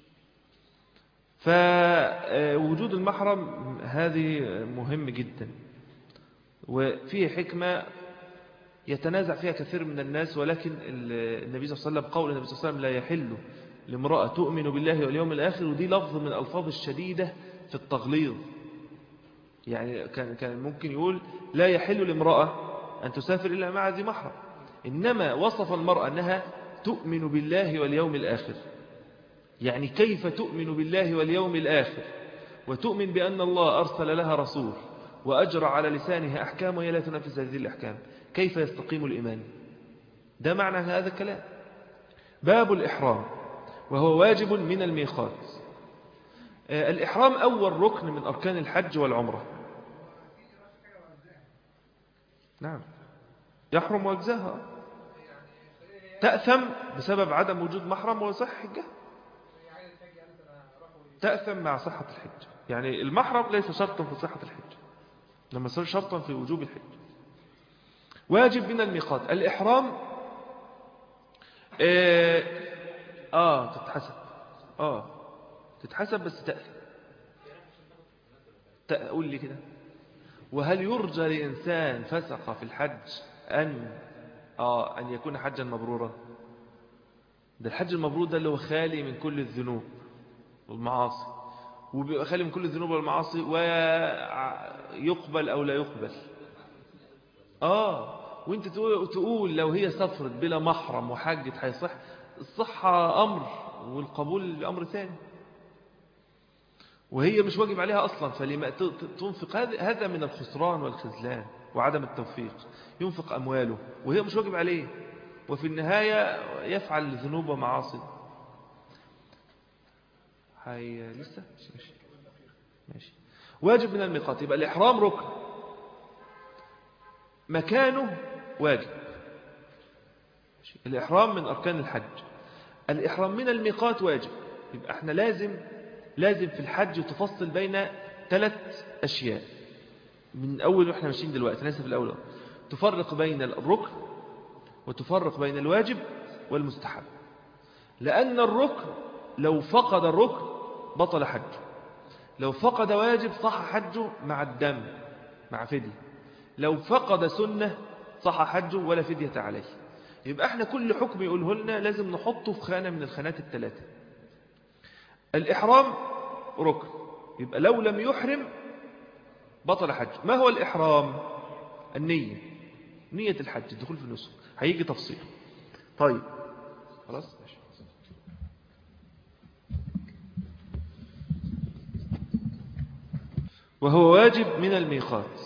S1: فوجود المحرم هذه مهم جدا، وفيه حكمة يتنازع فيها كثير من الناس، ولكن النبي صلى الله عليه وسلم قول النبي صلى الله عليه وسلم لا يحل لامرأة تؤمن بالله واليوم الآخر، ودي لفظ من الألفاظ الشديدة في التغليظ. يعني كان كان ممكن يقول لا يحل لامرأة أن تسافر إلا مع ذي محرم، إنما وصف المرأة أنها تؤمن بالله واليوم الآخر. يعني كيف تؤمن بالله واليوم الآخر وتؤمن بأن الله أرسل لها رسول وأجرى على لسانها أحكام وهي لا تنفذ هذه الأحكام؟ كيف يستقيم الإيمان؟ ده معنى هذا الكلام. باب الإحرام وهو واجب من الميقات. الإحرام أول ركن من أركان الحج والعمرة. نعم يحرم وأجزاها، تأثم بسبب عدم وجود محرم وصح حجة، تأثم مع صحة الحج. يعني المحرم ليس شرطا في صحة الحج، لما صار شرطا في وجوب الحج. واجب من الميقات. الإحرام آه, آه تتحسب آه تتحسب بس تأثم. تقول لي كده، وهل يرجى لإنسان فسق في الحج أن آه أن يكون حجا مبرورا؟ ده الحج المبرور ده اللي هو خالي من كل الذنوب والمعاصي، وبيبقى خالي من كل الذنوب والمعاصي ويقبل أو لا يقبل. آه وانت تقول, تقول لو هي سافرت بلا محرم وحجت هيصح. الصحة أمر والقبول أمر ثاني، وهي مش واجب عليها أصلا، فلما تنفق؟ هذا من الخسران والخذلان وعدم التوفيق. ينفق أمواله وهي مش واجب عليه، وفي النهاية يفعل ذنوب ومعاصي. هي لسه ماشي. ماشي. واجب من الميقات، يبقى الإحرام ركن، مكانه واجب. الإحرام من أركان الحج، الإحرام من الميقات واجب. يبقى احنا لازم لازم في الحج تفصل بين ثلاث أشياء من أول وإحنا ماشيين دلوقتي. ليس في الأول، تفرق بين الركن وتفرق بين الواجب والمستحب، لأن الركن لو فقد الركن بطل حجه، لو فقد واجب صح حجه مع الدم مع فدية، لو فقد سنة صح حجه ولا فدية عليه. يبقى احنا كل حكم يقوله لنا لازم نحطه في خانة من الخانات الثلاثة. الإحرام ركن، يبقى لو لم يحرم بطل حج. ما هو الإحرام؟ النية، نية الحج، الدخول في النسك، هيجي تفصيل. طيب خلاص ماشي. وهو واجب من الميقات،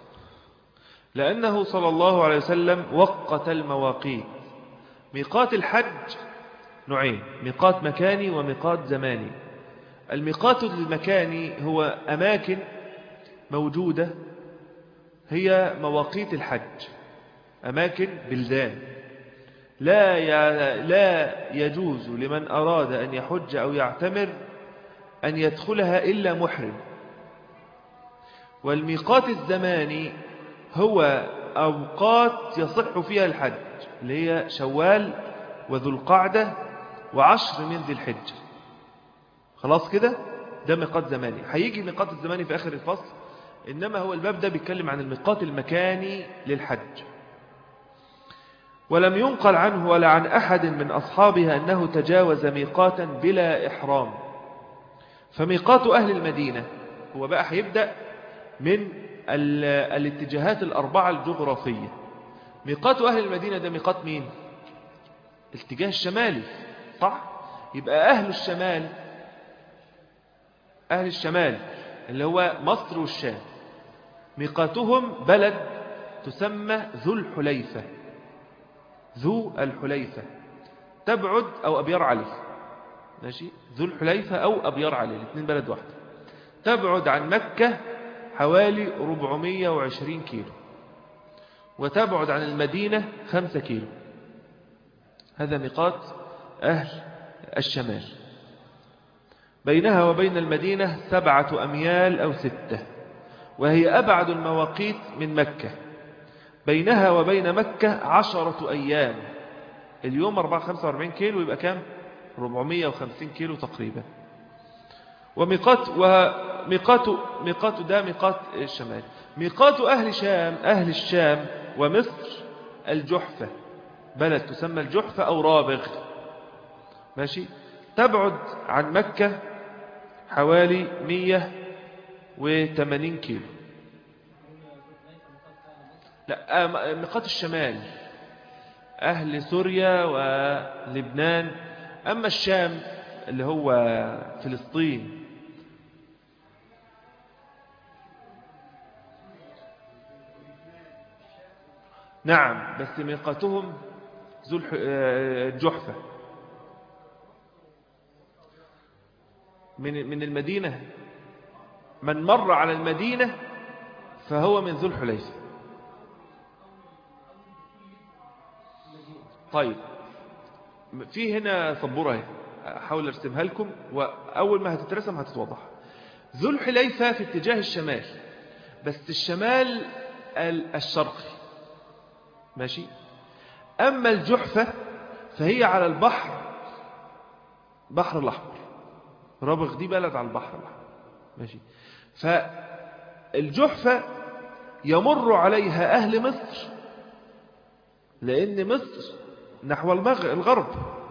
S1: لأنه صلى الله عليه وسلم وقت المواقيت. ميقات الحج نوعين، ميقات مكاني وميقات زماني. الميقات المكاني هو أماكن موجودة هي مواقيت الحج، أماكن بلدان لا لا يجوز لمن أراد أن يحج أو يعتمر أن يدخلها إلا محرم. والميقات الزماني هو أوقات يصح فيها الحج، اللي هي شوال وذو القعدة وعشر من ذي الحجة. خلاص كده، ده ميقات زماني. هيجي ميقات الزماني في آخر الفصل، إنما هو الباب ده بيتكلم عن الميقات المكاني للحج. ولم ينقل عنه ولا عن أحد من أصحابه أنه تجاوز ميقاتا بلا إحرام. فميقات أهل المدينة هو بقى هيبدأ من الاتجاهات الأربعة الجغرافية. ميقات أهل المدينة ده ميقات مين؟ الاتجاه الشمالي، صح؟ يبقى أهل الشمال، أهل الشمال اللي هو مصر والشام، ميقاتهم بلد تسمى ذو الحليفة. ذو الحليفة تبعد، أو أبيار علي، ماشي، ذو الحليفة أو أبيار علي، الاثنين بلد واحدة، تبعد عن مكة حوالي أربعمائة وعشرين كيلو، وتبعد عن المدينة خمسة كيلو. هذا ميقات أهل الشمال. بينها وبين المدينة سبعة أميال أو ستة، وهي أبعد المواقيت من مكة. بينها وبين مكة عشرة أيام، اليوم أربعمائة وخمسة وأربعين كيلو، يبقى كام؟ أربعمائة وخمسين كيلو تقريبا. وميقات وميقات ميقات ده ميقات الشمال. ميقات أهل شام، أهل الشام ومصر الجحفة، بلد تسمى الجحفة أو رابغ، ماشي، تبعد عن مكة حوالي مئة وثمانين كيلو. لا، ميقات الشمال أهل سوريا ولبنان. أما الشام اللي هو فلسطين نعم، بس ميقاتهم ذو الجحفة من من المدينة. من مر على المدينة فهو من ذو الحليفة. طيب، في هنا سبورة احاول ارسمها لكم، واول ما هتترسم هتتوضح. ذو الحليفة في اتجاه الشمال، بس الشمال الشرقي، ماشي. اما الجحفة فهي على البحر، بحر الاحمر. رابغ دي بلد على البحر الاحمر، ماشي. فالجحفة يمر عليها اهل مصر، لان مصر نحو الغرب،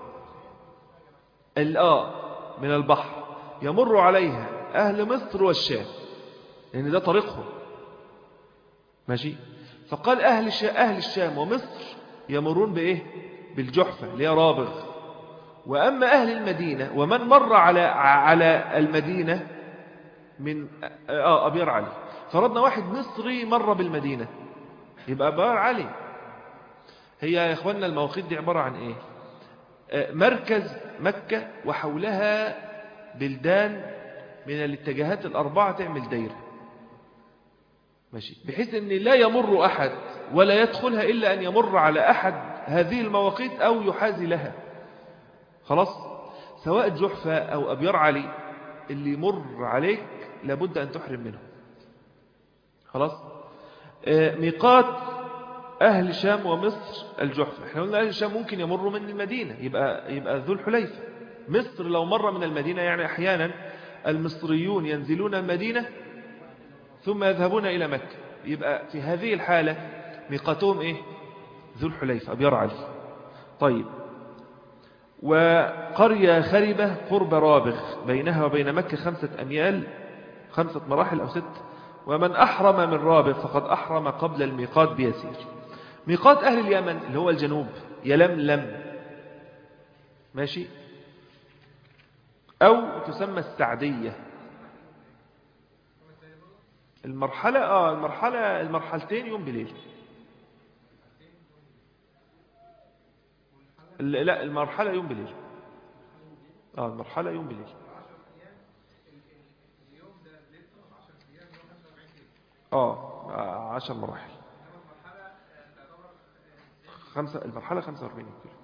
S1: الآ من البحر يمر عليها أهل مصر والشام، لأن ده طريقهم، ماشي. فقال أهل أهل الشام ومصر يمرون بإيه؟ بالجحفة اللي هي رابغ. وأما أهل المدينة ومن مر على على المدينة من آه أبيار علي، فرضنا واحد مصري مر بالمدينة يبقى أبيار علي. هي يا إخواننا المواقيت دي عبارة عن إيه؟ مركز مكة وحولها بلدان من الاتجاهات الأربعة تعمل دايرة، ماشي، بحيث أن لا يمر أحد ولا يدخلها إلا أن يمر على أحد هذه المواقيت أو يحاذي لها. خلاص، سواء جحفة أو أبيار علي اللي يمر عليك لابد أن تحرم منه. خلاص. ميقات أهل الشام ومصر الجحفة. احنا قلنا أهل الشام ممكن يمروا من المدينة، يبقى يبقى ذو الحليفة. مصر لو مر من المدينة، يعني أحيانا المصريون ينزلون المدينة ثم يذهبون إلى مكة، يبقى في هذه الحالة ميقاتهم إيه؟ ذو الحليفة أبيار علي. طيب، وقرية خربة قرب رابغ بينها وبين مكة خمسة أميال، خمسة مراحل أو ست. ومن أحرم من رابغ فقد أحرم قبل الميقات بيسير. ميقات أهل اليمن اللي هو الجنوب يلملم، ماشي، أو تسمى السعدية. المرحلة آه المرحلة المرحلتين يوم بليل. لا، المرحلة يوم بليل. آه المرحلة يوم بليل. آه عشر مراحل. خمسة المرحلة خمسة وأربعين كيلو.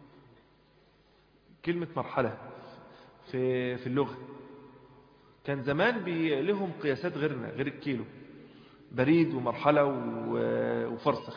S1: كلمة مرحلة في في اللغة كان زمان بي لهم قياسات غيرنا، غير الكيلو، بريد ومرحلة وفرسخ.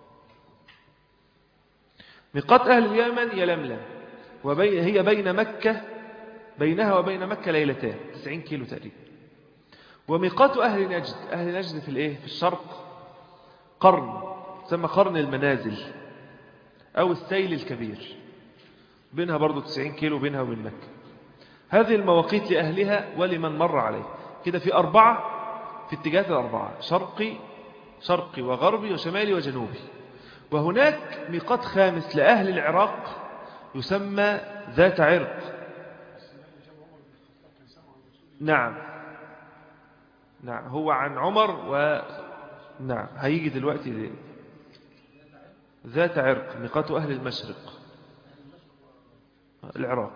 S1: ميقات أهل اليمن يلملم، وبين هي بين مكة بينها وبين مكة ليلتان، تسعين كيلو تقريبا. وميقات أهل نجد، أهل نجد في الإيه؟ في الشرق، قرن تسمى قرن المنازل أو السيل الكبير، بينها برضو تسعين كيلو بينها وبين مكة. هذه المواقيت لأهلها ولمن مر عليه. كده في أربعة في اتجاهات الأربعة، شرقي شرقي وغربي وشمالي وجنوبي. وهناك ميقات خامس لأهل العراق يسمى ذات عرق. نعم نعم هو عن عمر و نعم هيجي دلوقتي دي. ذات عرق ميقات أهل المشرق العراق.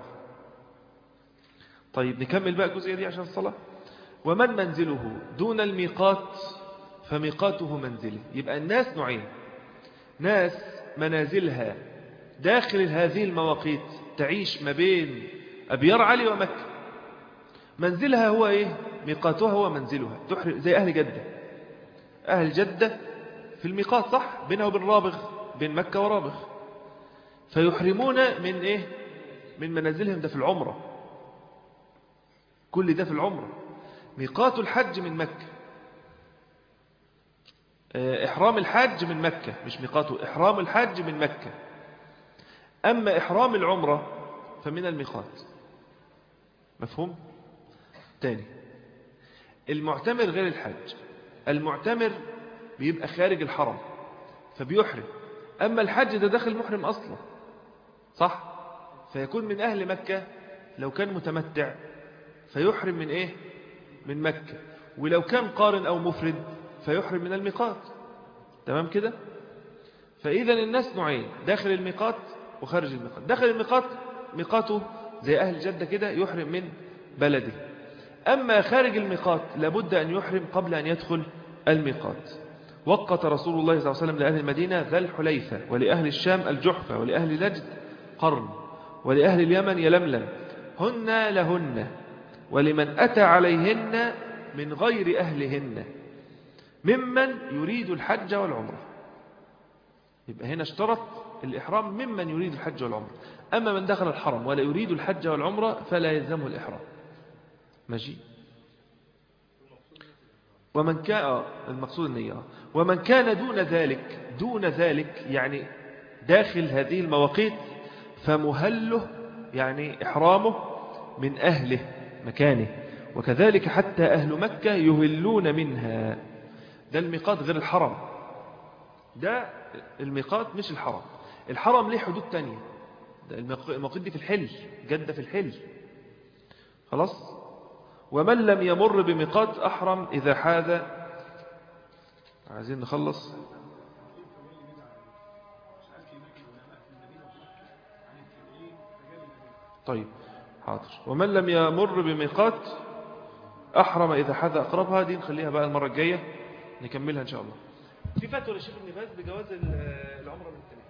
S1: طيب نكمل بقى الجزئية دي عشان الصلاة. ومن منزله دون الميقات فميقاته منزله. يبقى الناس نوعين، ناس منازلها داخل هذه المواقيت تعيش ما بين أبيار علي ومكة، منزلها هو إيه؟ ميقاتها هو منزلها، زي أهل جدة. أهل جدة في الميقات صح، بينها وبين رابغ، بين مكة ورابغ، فيحرمون من إيه؟ من منازلهم. ده في العمرة، كل ده في العمرة. ميقات الحج من مكة، إحرام الحج من مكة، مش ميقاته، إحرام الحج من مكة. أما إحرام العمرة فمن الميقات. مفهوم؟ تاني، المعتمر غير الحج. المعتمر بيبقى خارج الحرم فبيحرم، أما الحج ده داخل محرم أصلا صح، فيكون من أهل مكة. لو كان متمتع فيحرم من إيه؟ من مكة. ولو كان قارن أو مفرد فيحرم من الميقات. تمام كده؟ فإذا الناس نوعين، داخل الميقات وخارج الميقات. داخل الميقات ميقاته زي أهل جدة كده يحرم من بلده. أما خارج الميقات لابد أن يحرم قبل أن يدخل الميقات. وقت رسول الله صلى الله عليه وسلم لأهل المدينة ذا الحليفة، ولأهل الشام الجحفة، ولأهل نجد قرن، ولأهل اليمن يلملم، هن لهن، ولمن أتى عليهن من غير أهلهن ممن يريد الحج والعمرة. يبقى هنا اشترط الإحرام ممن يريد الحج والعمرة. أما من دخل الحرم ولا يريد الحج والعمرة فلا يلزمه الإحرام. ماشي. ومن كان المقصود النية. ومن كان دون ذلك، دون ذلك يعني داخل هذه المواقيت، فمهله يعني إحرامه من أهله مكانه. وكذلك حتى أهل مكة يهلون منها. ده الميقات غير الحرم. ده الميقات مش الحرم. الحرم ليه حدود تانية، ده الميقات دي في الحل، جدة في الحل خلاص. ومن لم يمر بميقات أحرم إذا حاذ. عايزين نخلص. طيب حاضر. ومن لم يمر بميقات أحرم إذا حاذ أقربها، دي نخليها بقى المرة الجاية نكملها إن شاء الله. في فتوى للشيخ ابن باز بجواز العمرة من التنين.